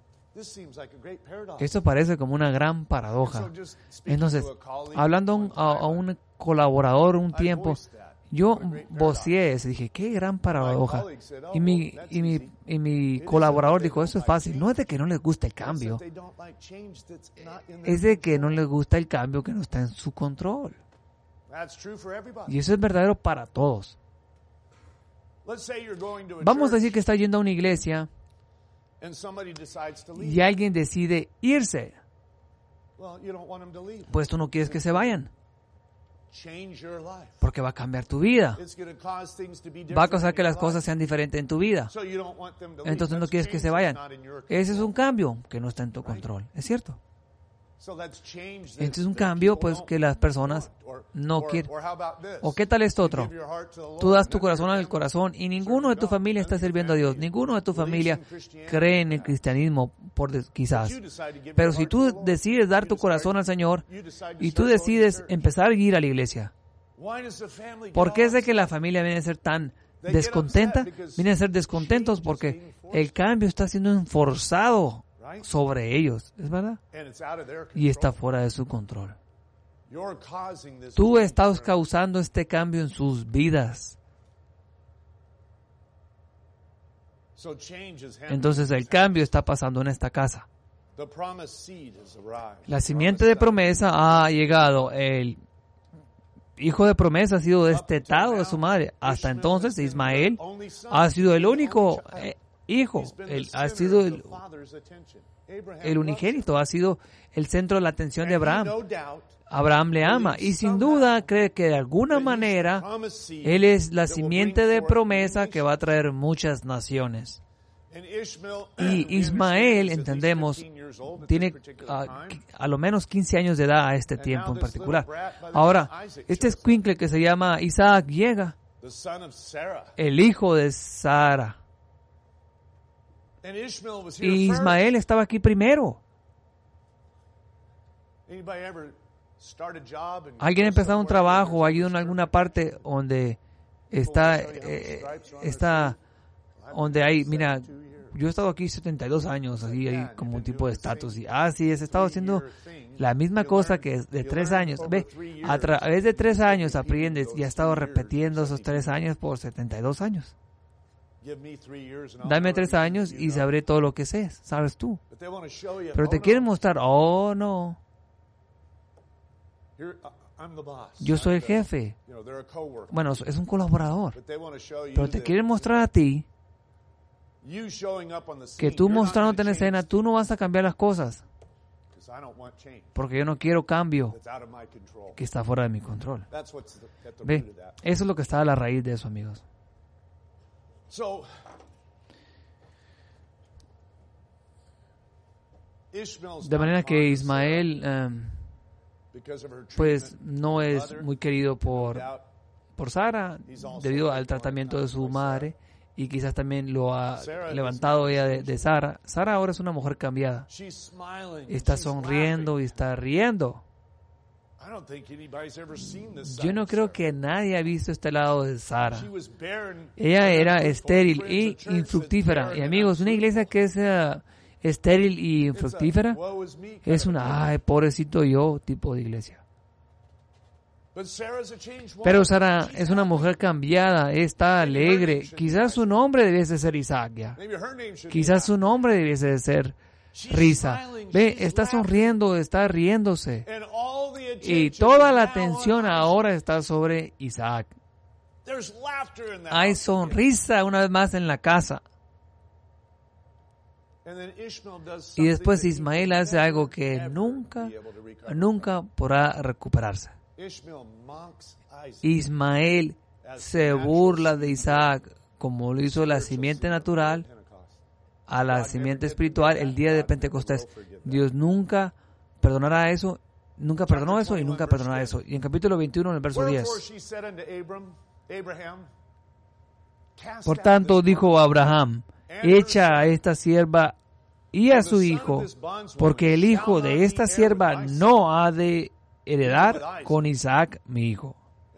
esto parece como una gran paradoja. Entonces, hablando a un, a, a un colaborador un tiempo, Yo voceé eso, dije, qué gran paradoja. Y mi, y, mi, y mi colaborador dijo, eso es fácil. No es de que no les guste el cambio. Es de que no les gusta el cambio que no está en su control. Y eso es verdadero para todos. Vamos a decir que está yendo a una iglesia y alguien decide irse. Pues tú no quieres que se vayan, porque va a cambiar tu vida. Va a causar que las cosas sean diferentes en tu vida. Entonces no quieres que se vayan. Ese es un cambio que no está en tu control. ¿Es cierto? Este es un cambio pues que las personas no quieren. ¿O qué tal esto otro? Tú das tu corazón al corazón y ninguno de tu familia está sirviendo a Dios. Ninguno de tu familia cree en el cristianismo, por des- quizás. Pero si tú decides dar tu corazón al Señor y tú decides empezar a ir a la iglesia, ¿por qué es de que la familia viene a ser tan descontenta? Viene a ser descontentos porque el cambio está siendo enforzado sobre ellos, ¿es verdad? Y está fuera de su control. Tú estás causando este cambio en sus vidas. Entonces el cambio está pasando en esta casa. La simiente de promesa ha llegado. El hijo de promesa ha sido destetado de su madre. Hasta entonces Ismael ha sido el único eh, hijo. Él ha sido el, el unigénito, ha sido el centro de la atención de Abraham. Abraham le ama y sin duda cree que de alguna manera él es la simiente de promesa que va a traer muchas naciones. Y Ismael, entendemos, tiene a, a lo menos quince años de edad a este tiempo en particular. Ahora, este escuincle que se llama Isaac llega, el hijo de Sara. Y Ismael estaba aquí primero. ¿Alguien ha empezado un trabajo o ha ido en alguna parte donde está, eh, está, donde hay, mira, yo he estado aquí setenta y dos años, así hay como un tipo de estatus, y ah, sí, he estado haciendo la misma cosa que de tres años. Ve, a través de tres años aprendes y ha estado repitiendo esos tres años por setenta y dos años. Dame tres años y sabré todo lo que sé, sabes tú. Pero te quieren mostrar, oh no, yo soy el jefe. Bueno, es un colaborador. Pero te quieren mostrar a ti que tú mostrándote en escena, tú no vas a cambiar las cosas. Porque yo no quiero cambio que está fuera de mi control. Ve, eso es lo que está a la raíz de eso, amigos. De manera que Ismael um, pues no es muy querido por, por Sara debido al tratamiento de su madre, y quizás también lo ha levantado ella de, de Sara. Sara ahora es una mujer cambiada. Está sonriendo y está riendo. Yo no creo que nadie ha visto este lado de Sara. Ella era estéril y infructífera. Y amigos, una iglesia que es uh, estéril y infructífera es una, ay, pobrecito yo, tipo de iglesia. Pero Sara es una mujer cambiada, está alegre. Quizás su nombre debiese ser Isaac ya. Quizás su nombre debiese de ser Risa. Ve, está sonriendo, está riéndose. Y toda la atención ahora está sobre Isaac. Hay sonrisa una vez más en la casa. Y después Ismael hace algo que nunca, nunca podrá recuperarse. Ismael se burla de Isaac como lo hizo la simiente natural a la simiente espiritual el día de Pentecostés. Dios nunca perdonará eso, nunca perdonó eso y nunca perdonará eso. Y en capítulo veintiuno, en el verso diez. Por tanto, dijo Abraham, echa a esta sierva y a su hijo, porque el hijo de esta sierva no ha de heredar con Isaac mi hijo.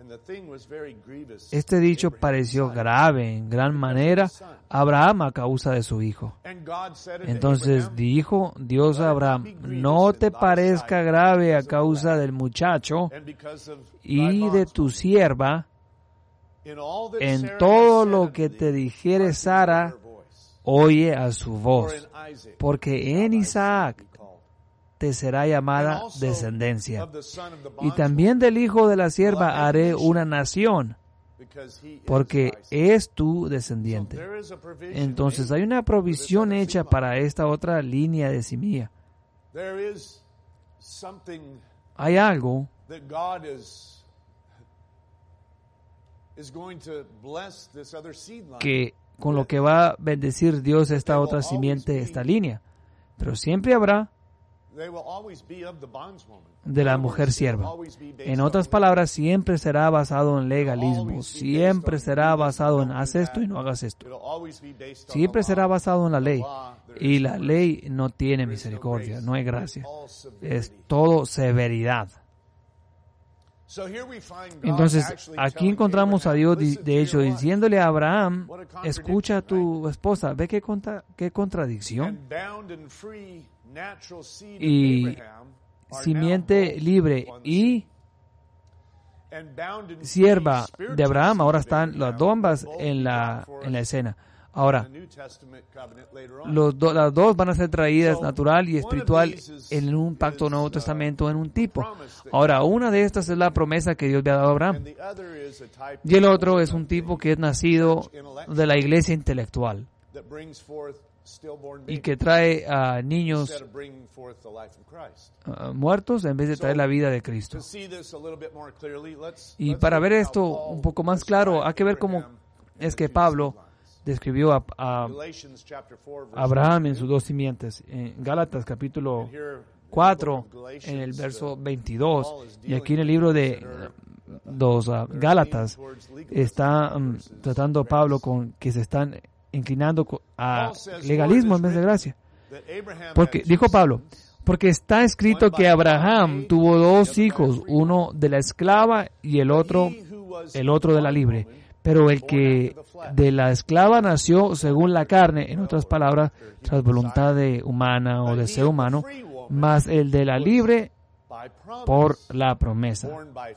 Este dicho pareció grave en gran manera a Abraham a causa de su hijo. Entonces dijo Dios a Abraham, no te parezca grave a causa del muchacho y de tu sierva, en todo lo que te dijere Sara, oye a su voz, porque en Isaac te será llamada descendencia. Y también del hijo de la sierva haré una nación, porque es tu descendiente. Entonces hay una provisión hecha para esta otra línea de semilla. Hay algo que con lo que va a bendecir Dios esta otra simiente, esta línea. Pero siempre habrá de la mujer sierva. En otras palabras, siempre será basado en legalismo, siempre será basado en haz esto y no hagas esto. Siempre será basado en la ley. Y la ley no tiene misericordia, no hay gracia. Es todo severidad. Entonces, aquí encontramos a Dios, de hecho, diciéndole a Abraham, escucha a tu esposa. ¿Ve qué, contra, qué contradicción? Y simiente libre y sierva de Abraham, ahora están las dos ambas en la, en la escena. Ahora, los do, las dos van a ser traídas natural y espiritual en un pacto Nuevo Testamento en un tipo. Ahora, una de estas es la promesa que Dios le ha dado a Abraham. Y el otro es un tipo que es nacido de la iglesia intelectual y que trae a niños uh, muertos en vez de traer la vida de Cristo. Y para ver esto un poco más claro, hay que ver cómo es que Pablo describió a, a Abraham en sus dos simientes. En Gálatas capítulo cuatro, en el verso veintidós, y aquí en el libro de los uh, Gálatas, está um, tratando Pablo con que se están inclinando a legalismo en vez de gracia. Porque, dijo Pablo, porque está escrito que Abraham tuvo dos hijos, uno de la esclava y el otro, el otro de la libre. Pero el que de la esclava nació según la carne, en otras palabras, tras voluntad de humana o de ser humano, más el de la libre por la promesa,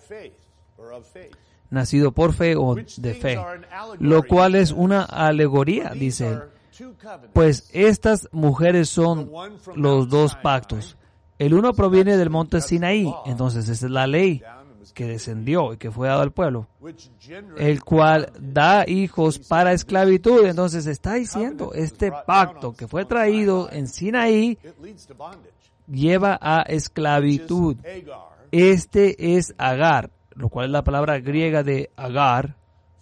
nacido por fe o de fe, lo cual es una alegoría, dice él. Pues estas mujeres son los dos pactos. El uno proviene del monte Sinaí, entonces esa es la ley que descendió y que fue dado al pueblo, el cual da hijos para esclavitud. Entonces está diciendo, este pacto que fue traído en Sinaí lleva a esclavitud. Este es Agar, lo cual es la palabra griega de Agar,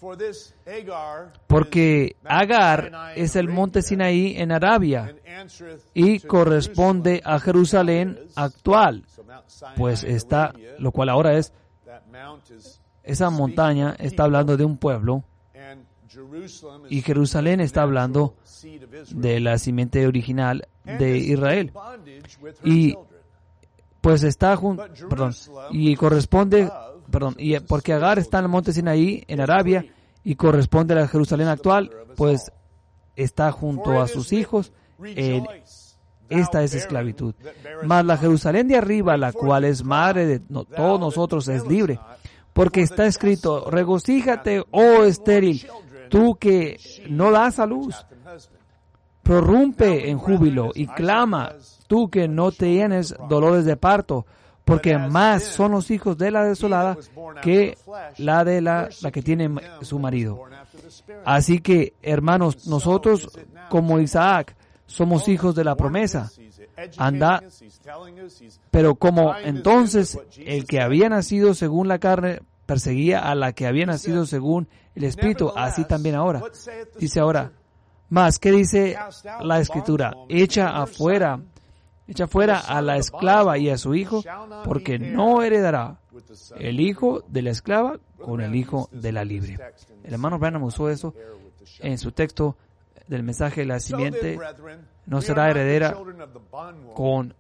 porque Agar es el monte Sinaí en Arabia y corresponde a Jerusalén actual, pues está, lo cual ahora es, esa montaña está hablando de un pueblo y Jerusalén está hablando de la simiente original de Israel. Y pues está junto, perdón, y corresponde, perdón, y porque Agar está en el monte Sinaí, en Arabia, y corresponde a la Jerusalén actual, pues está junto a sus hijos en esta es esclavitud. Mas la Jerusalén de arriba, la cual es madre de no, todos nosotros, es libre. Porque está escrito, regocíjate, oh estéril, tú que no das a luz. Prorrumpe en júbilo y clama, tú que no tienes dolores de parto, porque más son los hijos de la desolada que la de la, la que tiene su marido. Así que, hermanos, nosotros como Isaac somos hijos de la promesa. Anda, pero como entonces el que había nacido según la carne perseguía a la que había nacido según el Espíritu, así también ahora. Dice ahora, más, ¿qué dice la Escritura? Echa afuera, echa fuera a la esclava y a su hijo, porque no heredará el hijo de la esclava con el hijo de la libre. El hermano Branham usó eso en su texto del mensaje de la simiente no será heredera con,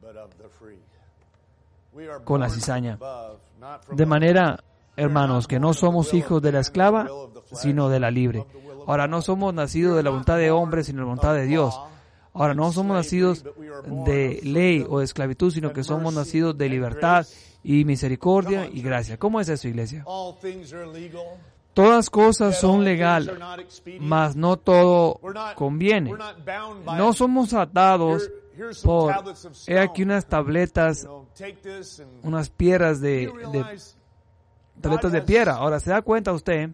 con la cizaña. De manera, hermanos, que no somos hijos de la esclava, sino de la libre. Ahora, no somos nacidos de la voluntad de hombre, sino de la voluntad de Dios. Ahora, no somos nacidos de ley o de esclavitud, sino que somos nacidos de libertad y misericordia y gracia. ¿Cómo es eso, iglesia? Todas cosas son legales, mas no todo conviene. No somos atados por, he aquí unas tabletas, unas piedras de, de tabletas de piedra. Ahora, ¿se da cuenta usted?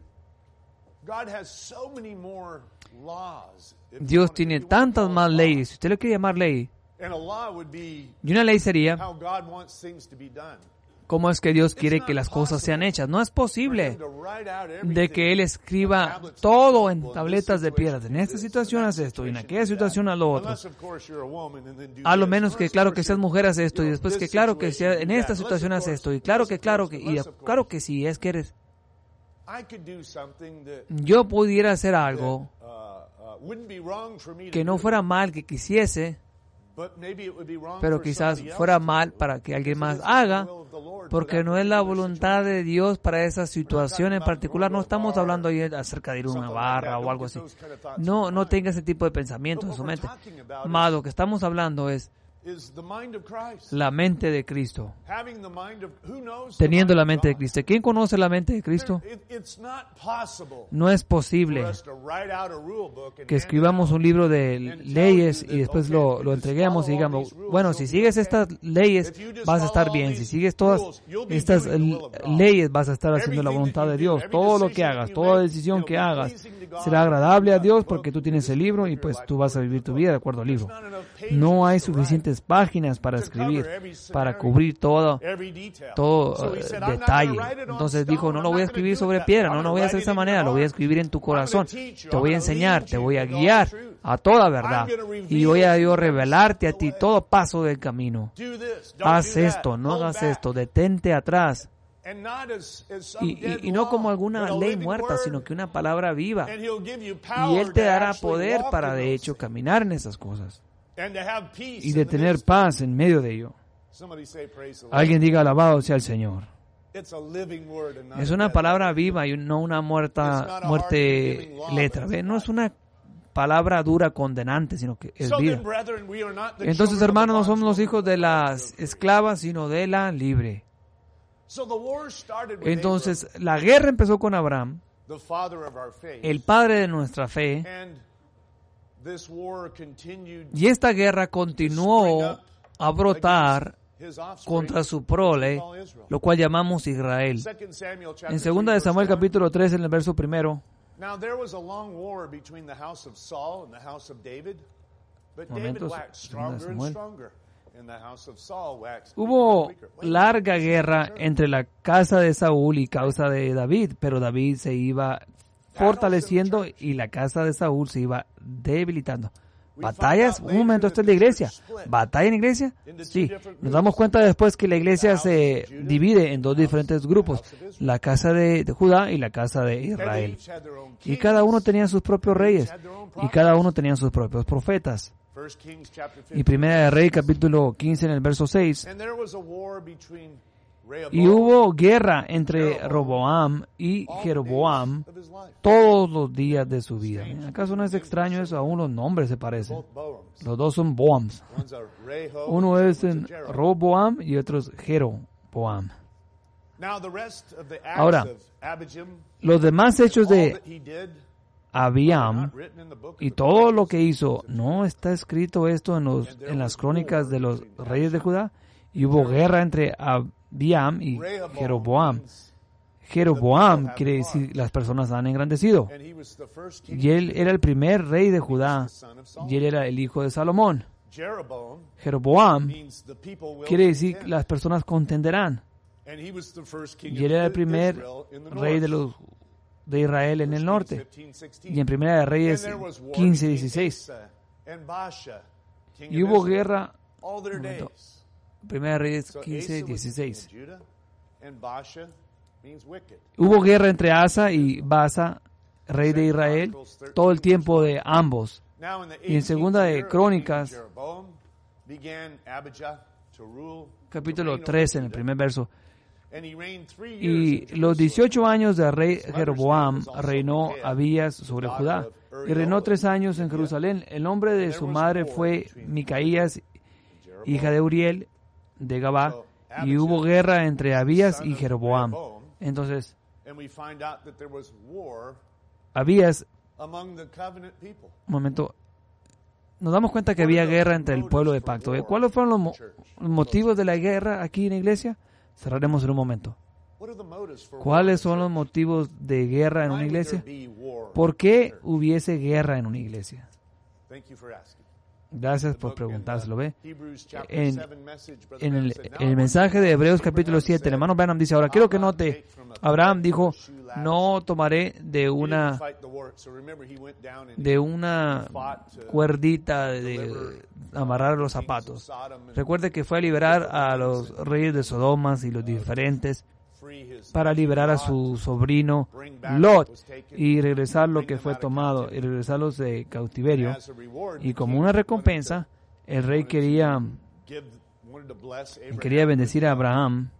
Dios tiene tantas más leyes. Si usted le quiere llamar ley, y una ley sería cómo es que Dios quiere que las cosas sean hechas. No es posible de que Él escriba todo en tabletas de piedras. En esta situación haz esto, y en aquella situación haz lo otro. A lo menos que claro que seas mujer haz esto, y después que claro que sea, en esta situación haz esto, y claro que claro que, y claro que sí, es que eres. Yo pudiera hacer algo que no fuera mal que quisiese, pero quizás fuera mal para que alguien más haga, porque no es la voluntad de Dios para esa situación en particular. No estamos hablando ahí acerca de ir a una barra o algo así. No, no tenga ese tipo de pensamiento en su mente. Más lo que estamos hablando es la mente de Cristo. Teniendo la mente de Cristo. ¿Quién conoce la mente de Cristo? No es posible que escribamos un libro de leyes y después lo, lo entreguemos y digamos, bueno, si sigues estas leyes vas a estar bien. Si sigues todas estas leyes vas a estar haciendo la voluntad de Dios. Todo lo que hagas, toda decisión que hagas será agradable a Dios porque tú tienes el libro y pues tú vas a vivir tu vida de acuerdo al libro. No hay suficientes páginas para escribir, para cubrir todo, todo uh, detalle. Entonces dijo, no lo voy a escribir sobre piedra, no, no lo voy a hacer de esa manera, lo voy a escribir en tu corazón. Te voy a enseñar, te voy a guiar a toda verdad. Y voy a yo revelarte a ti todo paso del camino. Haz esto, no hagas esto, detente atrás. Y, y, y no como alguna ley muerta, sino que una palabra viva. Y Él te dará poder para de hecho caminar en esas cosas. Y de tener paz en medio de ello. Alguien diga alabado sea el Señor. Es una palabra viva y no una muerta muerte letra. ¿Ve? No es una palabra dura condenante, sino que es vida. Entonces, hermanos, no somos los hijos de las esclavas, sino de la libre. Entonces, la guerra empezó con Abraham, el padre de nuestra fe. Y esta guerra continuó a brotar contra su prole, lo cual llamamos Israel. En segunda de Samuel capítulo tres, en el verso primero. Momentos, segunda de Samuel. Hubo larga guerra entre la casa de Saúl y causa de David, pero David se iba fortaleciendo y la casa de Saúl se iba debilitando. ¿Batallas? Un momento, esto es la iglesia. ¿Batalla en iglesia? Sí. Nos damos cuenta después que la iglesia se divide en dos diferentes grupos, la casa de, de Judá y la casa de Israel. Y cada uno tenía sus propios reyes y cada uno tenía sus propios profetas. Y Primera de Reyes capítulo quince en el verso seis. Y hubo guerra entre Roboam y Jeroboam todos los días de su vida. ¿Acaso no es extraño eso? Aún los nombres se parecen. Los dos son Boams. Uno es en Roboam y otro es Jeroboam. Ahora, los demás hechos de Abiam y todo lo que hizo, ¿no está escrito esto en, los, en las crónicas de los reyes de Judá? Y hubo guerra entre Abiam y Jeroboam. Jeroboam quiere decir las personas han engrandecido. Y él era el primer rey de Judá. Y él era el hijo de Salomón. Jeroboam quiere decir las personas contenderán. Y él era el primer rey de los de Israel en el norte. Y en Primera de Reyes quince dieciséis. Y hubo guerra. Primera de Reyes quince dieciséis. Hubo guerra entre Asa y Baasa, rey de Israel, todo el tiempo de ambos. Y en Segunda de Crónicas, capítulo trece, en el primer verso. Y los dieciocho años del rey Jeroboam reinó Abías sobre Judá. Y reinó tres años en Jerusalén. El nombre de su madre fue Micaías, hija de Uriel, de Gabá. Y hubo guerra entre Abías y Jeroboam. Entonces, había, un momento, nos damos cuenta que había guerra entre el pueblo de pacto. ¿Cuáles fueron los, mo- los motivos de la guerra aquí en la iglesia? Cerraremos en un momento. ¿Cuáles son los motivos de guerra en una iglesia? ¿Por qué hubiese guerra en una iglesia? Gracias por preguntárselo, ¿ve? En, en el, en el mensaje de Hebreos capítulo siete, el hermano Branham dice, ahora quiero que note, Abraham dijo, no tomaré de una de una cuerdita de, de amarrar los zapatos. Recuerde que fue a liberar a los reyes de Sodoma y los diferentes para liberar a su sobrino Lot y regresar lo que fue tomado y regresarlos de cautiverio. Y como una recompensa, el rey quería quería bendecir a Abraham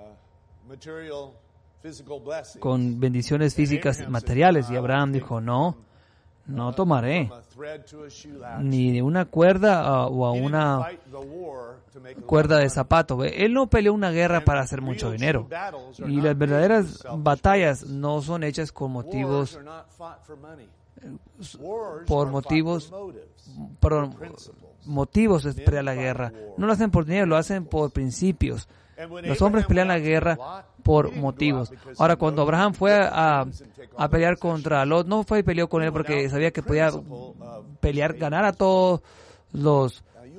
con bendiciones físicas materiales, y Abraham dijo, no, no tomaré ni de una cuerda uh, o a una cuerda de zapato. Él no peleó una guerra para hacer mucho dinero. Y las verdaderas batallas no son hechas con motivos, por motivos, por motivos de pelear la guerra. No lo hacen por dinero, lo hacen por principios. Los hombres pelean la guerra por motivos. Ahora, cuando Abraham fue a, a pelear contra Lot, no fue y peleó con él porque sabía que podía pelear, ganar a todos los,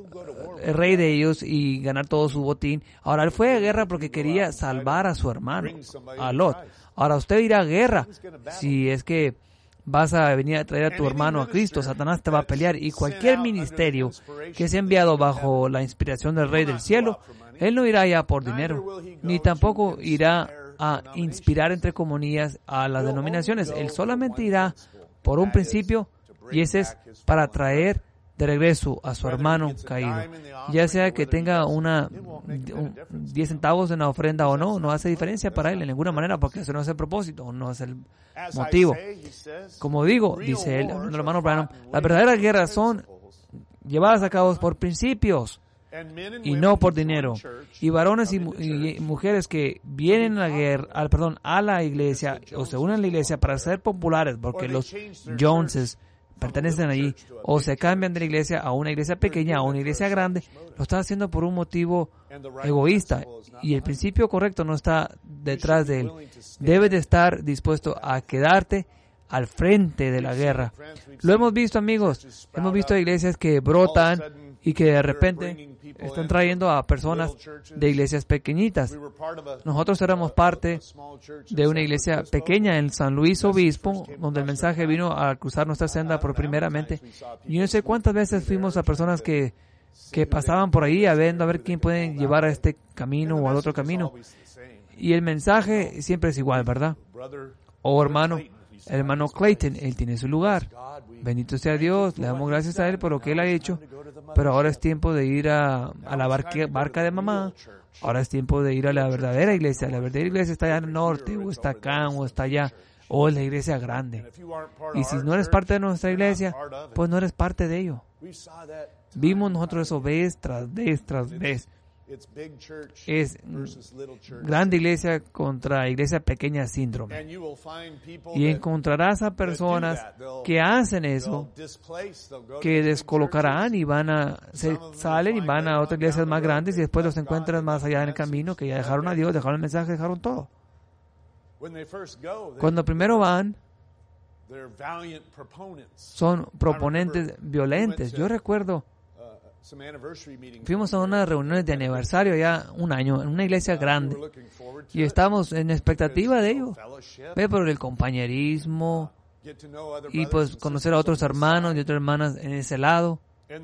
el rey de ellos y ganar todo su botín. Ahora, él fue a guerra porque quería salvar a su hermano, a Lot. Ahora, usted irá a guerra si es que vas a venir a traer a tu hermano a Cristo. Satanás te va a pelear, y cualquier ministerio que sea enviado bajo la inspiración del Rey del Cielo, él no irá allá por dinero, ni tampoco irá a inspirar entre comunidades a las denominaciones. Él solamente irá por un principio, y ese es para traer de regreso a su hermano caído. Ya sea que tenga una un, diez centavos en la ofrenda o no, no hace diferencia para él en ninguna manera, porque eso no es el propósito, no es el motivo. Como digo, dice él, el hermano Branham, las verdaderas guerras son llevadas a cabo por principios y no por dinero. Y varones y, y mujeres que vienen a la guerra, al, perdón, a la iglesia o se unen a la iglesia para ser populares, porque los Joneses pertenecen allí, o se cambian de la iglesia a una iglesia pequeña, a una iglesia grande, lo están haciendo por un motivo egoísta, y el principio correcto no está detrás de él. Debes de estar dispuesto a quedarte al frente de la guerra. Lo hemos visto, amigos, hemos visto iglesias que brotan y que de repente están trayendo a personas de iglesias pequeñitas. Nosotros éramos parte de una iglesia pequeña en San Luis Obispo, donde el mensaje vino a cruzar nuestra senda por primeramente. Y no sé cuántas veces fuimos a personas que, que pasaban por ahí a ver, a ver quién puede llevar a este camino o al otro camino. Y el mensaje siempre es igual, ¿verdad? Oh, hermano, el hermano Clayton, él tiene su lugar. Bendito sea Dios, le damos gracias a él por lo que él ha hecho. Pero ahora es tiempo de ir a, a la barca, barca de mamá. Ahora es tiempo de ir a la verdadera iglesia. La verdadera iglesia está allá en el norte, o está acá, o está allá, o es la iglesia grande. Y si no eres parte de nuestra iglesia, pues no eres parte de ello. Vimos nosotros eso vez tras vez tras vez. Es grande iglesia contra iglesia pequeña síndrome. Y encontrarás a personas que hacen eso, que descolocarán y van a, se salen y van a otras iglesias más grandes, y después los encuentras más allá en el camino, que ya dejaron a Dios, dejaron el mensaje, dejaron todo. Cuando primero van, son proponentes violentos. Yo recuerdo, fuimos a unas reuniones de aniversario ya un año en una iglesia grande, y estábamos en expectativa de ello, ve, por el compañerismo y pues conocer a otros hermanos y otras hermanas en ese lado.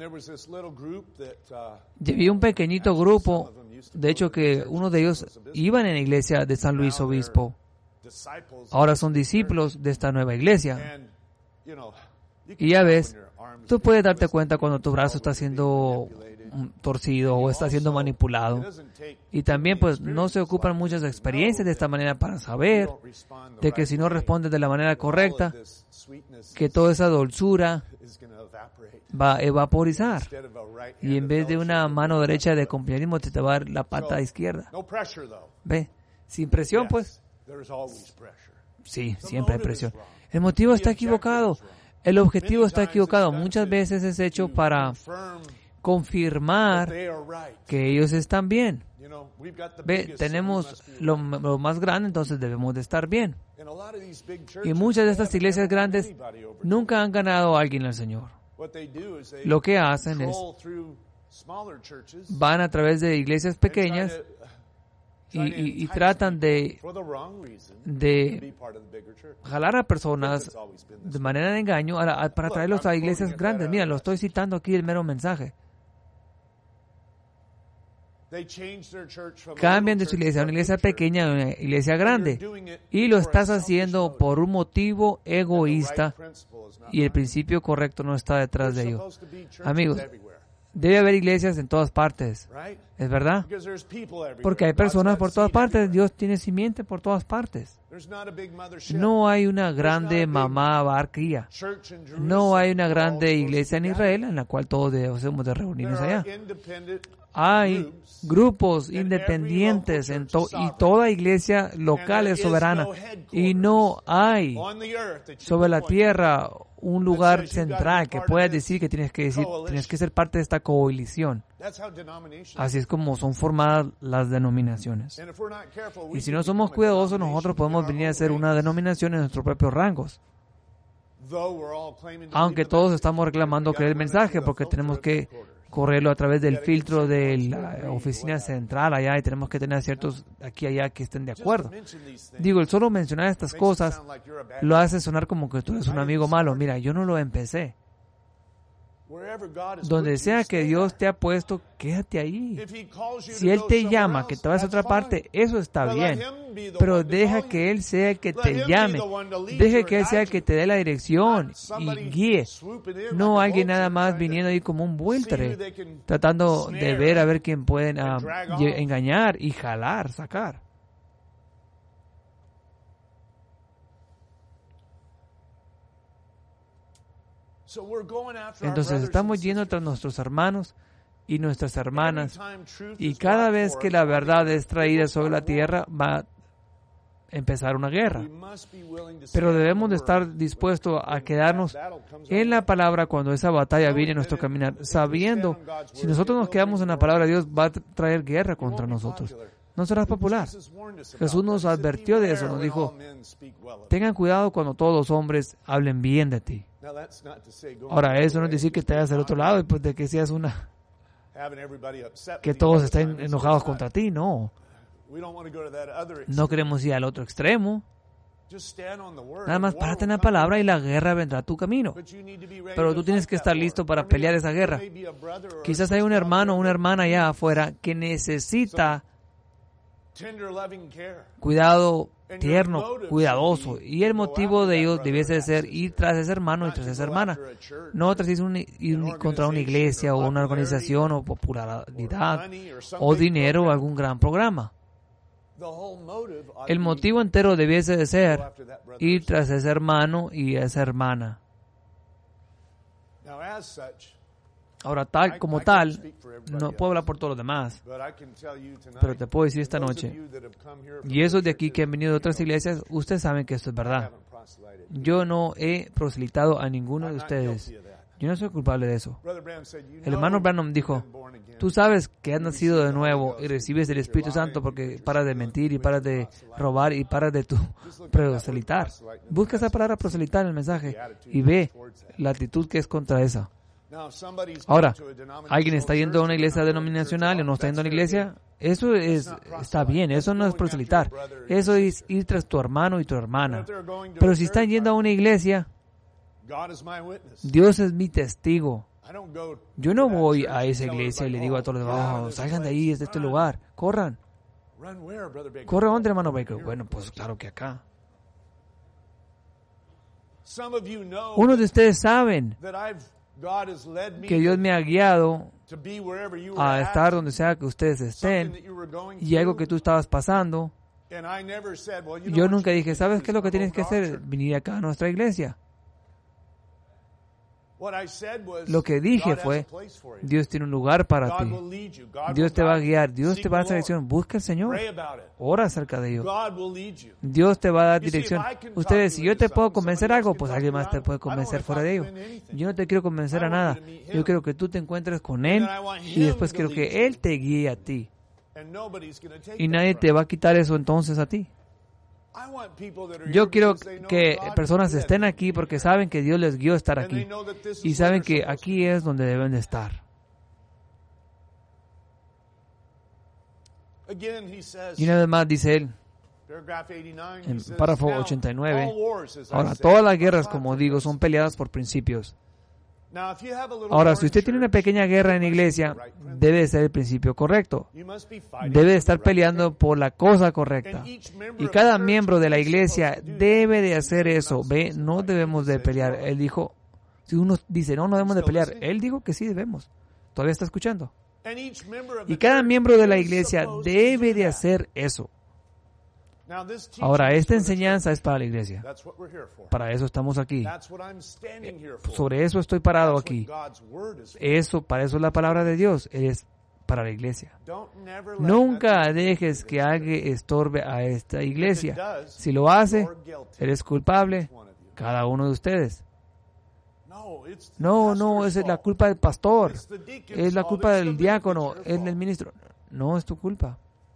Y había un pequeñito grupo, de hecho que uno de ellos iban en la iglesia de San Luis Obispo. Ahora son discípulos de esta nueva iglesia. Y ya ves, tú puedes darte cuenta cuando tu brazo está siendo torcido o está siendo manipulado. Y también pues no se ocupan muchas experiencias de esta manera para saber de que si no respondes de la manera correcta, que toda esa dulzura va a evaporizar. Y en vez de una mano derecha de compañerismo, te, te va a dar la pata izquierda. Ve, sin presión pues. Sí, siempre hay presión. El motivo está equivocado. El objetivo está equivocado. Muchas veces es hecho para confirmar que ellos están bien. Ve, tenemos lo, lo más grande, entonces debemos de estar bien. Y muchas de estas iglesias grandes nunca han ganado a alguien al Señor. Lo que hacen es, van a través de iglesias pequeñas y, y, y tratan de, de jalar a personas de manera de engaño a la, a, para traerlos a iglesias grandes. Mira, lo estoy citando aquí el mero mensaje. Cambian de su iglesia a una iglesia pequeña a una iglesia grande. Y lo estás haciendo por un motivo egoísta y el principio correcto no está detrás de ello. Amigos, debe haber iglesias en todas partes. ¿Es verdad? Porque hay personas por todas partes. Dios tiene simiente por todas partes. No hay una grande mamá barquilla. No hay una grande iglesia en Israel en la cual todos debemos de reunirnos allá. Hay grupos independientes en to- y toda iglesia local es soberana. Y no hay sobre la tierra un lugar central que puedas decir que tienes que decir, tienes que ser parte de esta coalición. Así es como son formadas las denominaciones. Y si no somos cuidadosos, nosotros podemos venir a ser una denominación en nuestros propios rangos. Aunque todos estamos reclamando creer el mensaje, porque tenemos que correrlo a través del filtro de la oficina central allá y tenemos que tener ciertos aquí y allá que estén de acuerdo. Digo, el solo mencionar estas cosas lo hace sonar como que tú eres un amigo malo. Mira, yo no lo empecé. Donde sea que Dios te ha puesto, quédate ahí. Si Él te llama, que te vayas a otra parte, eso está bien. Pero deja que Él sea el que te llame. Deja que Él sea el que te dé la dirección y guíe. No alguien nada más viniendo ahí como un buitre, tratando de ver a ver quién pueden uh, engañar y jalar, sacar. Entonces estamos yendo tras nuestros hermanos y nuestras hermanas, y cada vez que la verdad es traída sobre la tierra va a empezar una guerra. Pero debemos de estar dispuestos a quedarnos en la palabra cuando esa batalla viene en nuestro caminar, sabiendo si nosotros nos quedamos en la palabra de Dios va a traer guerra contra nosotros. No serás popular. Jesús nos advirtió de eso, nos dijo, tengan cuidado cuando todos los hombres hablen bien de ti. Ahora, eso no es decir que te vayas al otro lado y pues de que seas una... que todos estén enojados contra ti, no. No queremos ir al otro extremo. Nada más párate en la palabra y la guerra vendrá a tu camino. Pero tú tienes que estar listo para pelear esa guerra. Quizás hay un hermano o una hermana allá afuera que necesita cuidado tierno, cuidadoso, y el motivo de ellos debiese ser ir tras ese hermano y tras esa hermana, no tras ir, un, ir contra una iglesia o una organización o popularidad o dinero o algún gran programa. El motivo entero debiese de ser ir tras ese hermano y esa hermana. Ahora, tal como tal, no puedo hablar por todos los demás, pero te puedo decir esta noche, y esos de aquí que han venido de otras iglesias, ustedes saben que esto es verdad. Yo no he proselitado a ninguno de ustedes. Yo no soy culpable de eso. El hermano Branham dijo, tú sabes que has nacido de nuevo y recibes el Espíritu Santo porque paras de mentir y paras de robar y paras de tu proselitar. Busca esa palabra proselitar en el mensaje y ve la actitud que es contra esa. Ahora, alguien está yendo a una iglesia denominacional y no está yendo a una iglesia, eso es, está bien, eso no es proselitar, eso es ir tras tu hermano y tu hermana. Pero si están yendo a una iglesia, Dios es mi testigo. Yo no voy a esa iglesia y le digo a todos los demás, oh, salgan de ahí, es de este lugar, corran. ¿Corre dónde, hermano Baker? Bueno, pues claro que acá. Unos de ustedes saben que Dios me ha guiado a estar donde sea que ustedes estén, y algo que tú estabas pasando. Yo nunca dije, ¿sabes qué es lo que tienes que hacer? Venir acá a nuestra iglesia. Lo que dije fue, Dios tiene un lugar para ti. Dios te va a guiar. Dios te va a dar dirección. Busca al Señor. Ora acerca de ello. Dios te va a dar dirección. Ustedes, si yo te puedo convencer algo, pues alguien más te puede convencer fuera de ello. Yo no te quiero convencer a nada. Yo quiero que tú te encuentres con Él y después quiero que Él te guíe a ti. Y nadie te va a quitar eso entonces a ti. Yo quiero que personas estén aquí porque saben que Dios les guió a estar aquí y saben que aquí es donde deben de estar. Y una vez más dice él en párrafo ochenta y nueve, ahora todas las guerras, como digo, son peleadas por principios. Ahora, si usted tiene una pequeña guerra en la iglesia, debe ser el principio correcto. Debe estar peleando por la cosa correcta. Y cada miembro de la iglesia debe de hacer eso. Ve, no debemos de pelear. Él dijo, si uno dice, no, no debemos de pelear. Él dijo que sí debemos. Todavía está escuchando. Y cada miembro de la iglesia debe de hacer eso. Ahora, esta enseñanza es para la iglesia. Para eso estamos aquí. Sobre eso estoy parado aquí. Eso, para eso es la palabra de Dios. Es para la iglesia. Nunca dejes que alguien estorbe a esta iglesia. Si lo hace, eres culpable, cada uno de ustedes. No, no, esa es la culpa del pastor. Es la culpa del diácono, es del ministro. No, es tu culpa.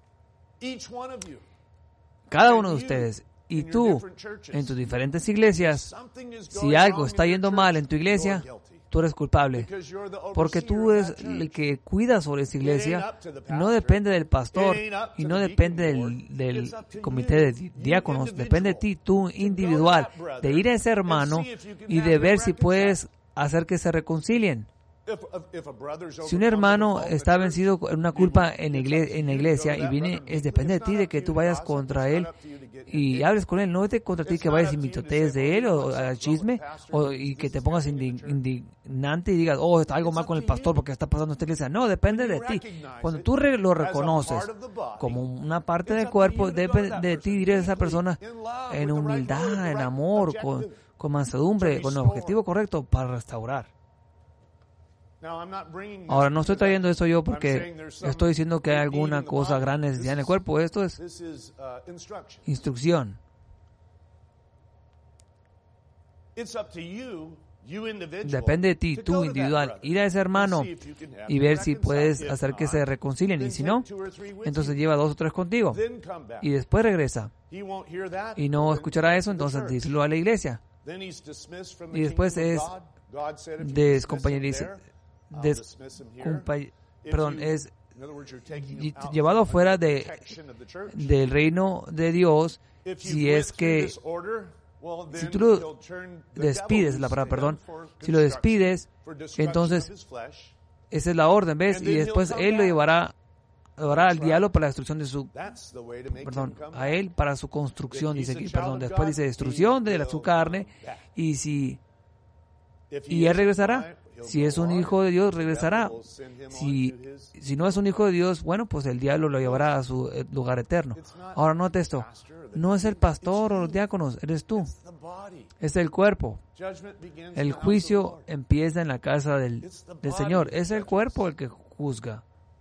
Cada uno de ustedes y tú en tus diferentes iglesias, si algo está yendo mal en tu iglesia, tú eres culpable. Porque tú eres el que cuida sobre esa iglesia. No depende del pastor y no depende del, del comité de diáconos. Depende de ti, tú individual, de ir a ese hermano y de ver si puedes hacer que se reconcilien. Si un hermano está vencido en una culpa en la iglesia, en la iglesia y viene, es depende de ti de que tú vayas contra él y hables con él. No es de contra ti que vayas y mitotees de él o al chisme o, y que te pongas indignante y digas, oh, está algo mal con el pastor porque está pasando esta iglesia. No, depende de ti. Cuando tú re, lo reconoces como una parte del cuerpo, depende de ti ir a esa persona en humildad, en amor, con, con mansedumbre, con el objetivo correcto para restaurar. Ahora, no estoy trayendo esto yo porque estoy diciendo que hay alguna cosa gran necesidad en el cuerpo. Esto es instrucción. Depende de ti, tú individual, ir a ese hermano y ver si puedes hacer que se reconcilien. Y si no, entonces lleva dos o tres contigo. Y después regresa. Y no escuchará eso, entonces díselo a la iglesia. Y después es descompañerizado. Des, compa- perdón, es llevado fuera de, del reino de Dios si es que si tú lo despides, la palabra, perdón, si lo despides, entonces esa es la orden, ¿ves? Y después él lo llevará, lo llevará al diablo para la destrucción de su, perdón, a él para su construcción, dice aquí, perdón, después dice destrucción de su carne, y si, y él regresará. Si es un hijo de Dios, regresará. Si, si no es un hijo de Dios, bueno, pues el diablo lo llevará a su lugar eterno. Ahora, note esto. No es el pastor o los diáconos, eres tú. Es el cuerpo. El juicio empieza en la casa del, del Señor. Es el cuerpo el que juzga.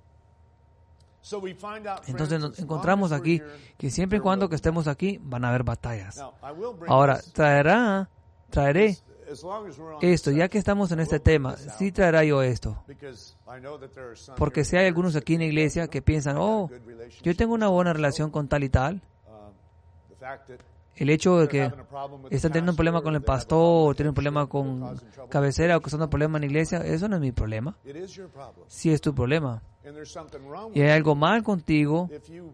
Entonces nos encontramos aquí que siempre y cuando que estemos aquí van a haber batallas. Ahora, traerá, traeré esto, ya que estamos en este tema, sí traerá yo esto. Porque si hay algunos aquí en la iglesia que piensan, oh, yo tengo una buena relación con tal y tal. El hecho de que están teniendo un problema con el pastor, o tienen un problema con cabecera, o que están teniendo un problema en la iglesia, eso no es mi problema. Sí es tu problema. Y hay algo mal contigo.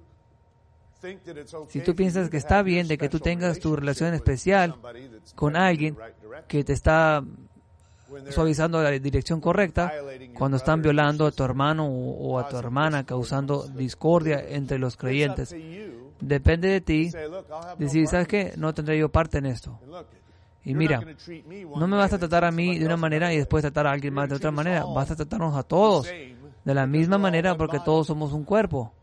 Si tú piensas que está bien de que tú tengas tu relación especial con alguien que te está suavizando la dirección correcta, cuando están violando a tu hermano o a tu hermana, causando discordia entre los creyentes, depende de ti decir, ¿sabes qué? No tendré yo parte en esto. Y mira, no me vas a tratar a mí de una manera y después tratar a alguien más de otra manera. Vas a tratarnos a todos de la misma manera porque todos somos un cuerpo.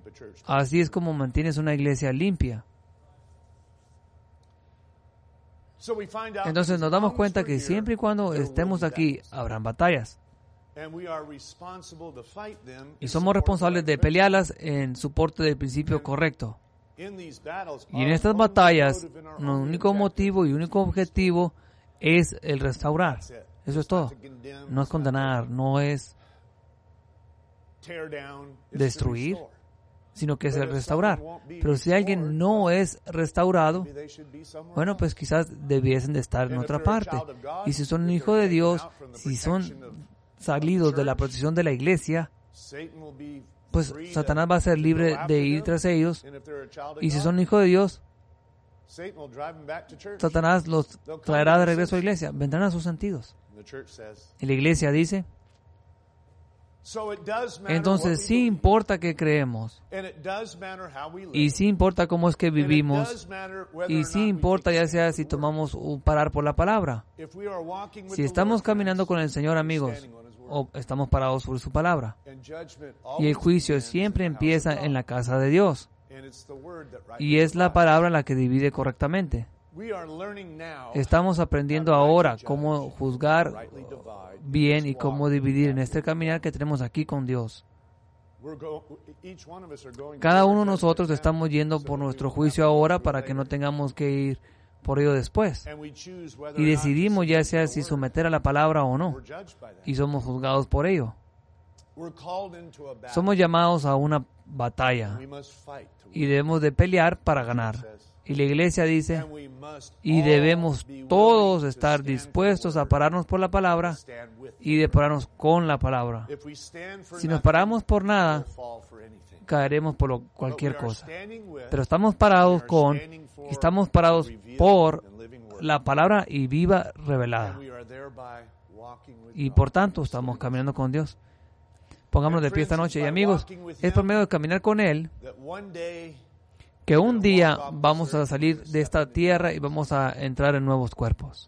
Así es como mantienes una iglesia limpia. Entonces nos damos cuenta que siempre y cuando estemos aquí, habrán batallas. Y somos responsables de pelearlas en soporte del principio correcto. Y en estas batallas, nuestro único motivo y único objetivo es el restaurar. Eso es todo. No es condenar, no es destruir, sino que es el restaurar. Pero si alguien no es restaurado, bueno, pues quizás debiesen de estar en otra parte. Y si son un hijo de Dios, si son salidos de la protección de la iglesia, pues Satanás va a ser libre de ir tras ellos. Y si son hijos de Dios, Satanás los traerá de regreso a la iglesia. Vendrán a sus sentidos. Y la iglesia dice, entonces sí importa que creemos, y sí importa cómo es que vivimos, y sí importa ya sea si tomamos un parar por la palabra. Si estamos caminando con el Señor, amigos, o estamos parados sobre su palabra. Y el juicio siempre empieza en la casa de Dios. Y es la palabra la que divide correctamente. Estamos aprendiendo ahora cómo juzgar bien y cómo dividir en este caminar que tenemos aquí con Dios. Cada uno de nosotros estamos yendo por nuestro juicio ahora para que no tengamos que ir por ello después. Y decidimos ya sea si someter a la palabra o no. Y somos juzgados por ello. Somos llamados a una batalla y debemos de pelear para ganar. Y la iglesia dice, y debemos todos estar dispuestos a pararnos por la palabra y de pararnos con la palabra. Si nos paramos por nada, caeremos por lo, cualquier cosa. Pero estamos parados con, estamos parados por la palabra y viva revelada. Y por tanto estamos caminando con Dios. Pongámonos de pie esta noche. Y amigos, es por medio de caminar con Él que un día vamos a salir de esta tierra y vamos a entrar en nuevos cuerpos.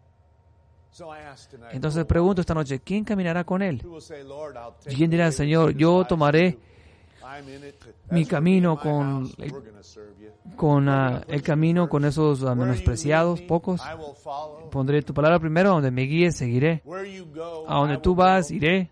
Entonces pregunto esta noche, ¿quién caminará con Él? ¿Y quién dirá, Señor, yo tomaré mi camino con el, con, uh, el camino con esos uh, menospreciados, pocos? Pondré tu palabra primero, a donde me guíes, seguiré. A donde tú vas, iré.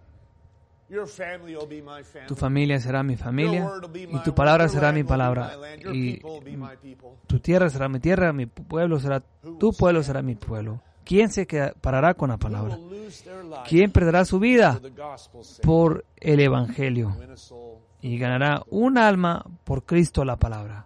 Tu familia será mi familia y tu palabra será mi palabra y tu tierra será mi tierra, mi pueblo será tu pueblo será mi pueblo. ¿Quién se parará con la palabra? ¿Quién perderá su vida por el Evangelio y ganará un alma por Cristo la palabra?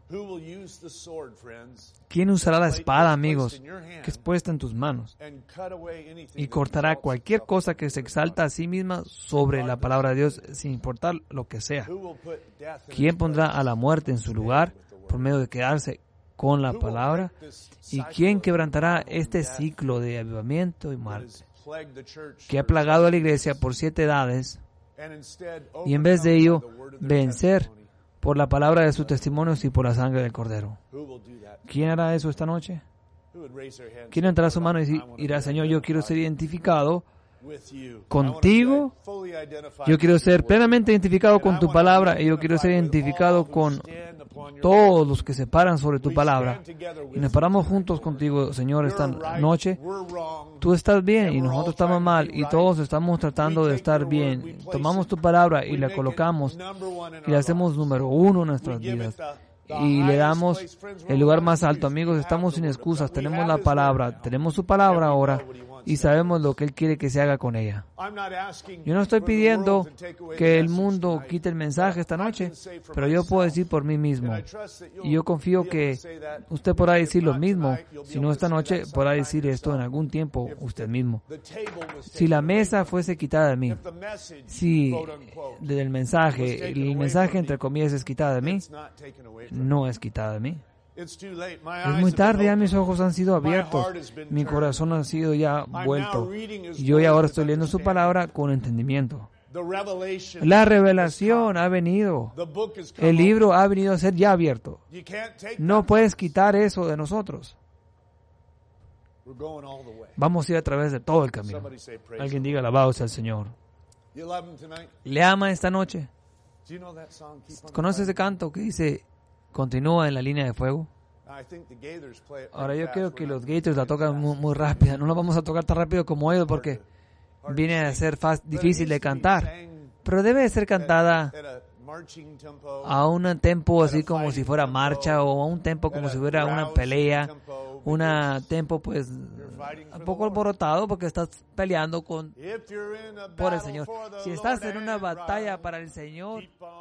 ¿Quién usará la espada, amigos, que es puesta en tus manos y cortará cualquier cosa que se exalta a sí misma sobre la palabra de Dios, sin importar lo que sea? ¿Quién pondrá a la muerte en su lugar por medio de quedarse con la palabra? ¿Y quién quebrantará este ciclo de avivamiento y muerte que ha plagado a la iglesia por siete edades, y en vez de ello vencer por la palabra de sus testimonios y por la sangre del Cordero? ¿Quién hará eso esta noche? ¿Quién entrará su mano y dirá, Señor, yo quiero ser identificado contigo, yo quiero ser plenamente identificado con tu palabra y yo quiero ser identificado con todos los que se paran sobre tu palabra, y nos paramos juntos contigo, Señor, esta noche? Tú estás bien y nosotros estamos mal y todos estamos tratando de estar bien. Tomamos tu palabra y la colocamos y la hacemos número uno en nuestras vidas y le damos el lugar más alto. Amigos, estamos sin excusas, tenemos la palabra, tenemos su palabra ahora y sabemos lo que Él quiere que se haga con ella. Yo no estoy pidiendo que el mundo quite el mensaje esta noche, pero yo puedo decir por mí mismo. Y yo confío que usted podrá decir lo mismo, si no esta noche, podrá decir esto en algún tiempo usted mismo. Si la mesa fuese quitada de mí, si del mensaje, el mensaje entre comillas es quitada de mí, no es quitada de mí. Es muy tarde, ya mis ojos han sido abiertos, mi corazón ha sido ya vuelto, y yo ya ahora estoy leyendo su palabra con entendimiento. La revelación ha venido, el libro ha venido a ser ya abierto. No puedes quitar eso de nosotros. Vamos a ir a través de todo el camino. Alguien diga, alabado sea el Señor. ¿Le ama esta noche? ¿Conoce ese canto que dice, continúa en la línea de fuego? Ahora yo creo que los Gators la tocan muy, muy rápida. No la vamos a tocar tan rápido como ellos porque viene a ser fácil, difícil de cantar. Pero debe ser cantada a un tempo así como si fuera marcha, o a un tempo como si fuera una pelea, un tempo pues un poco alborotado porque estás peleando con por el Señor. Si estás en una batalla para el Señor,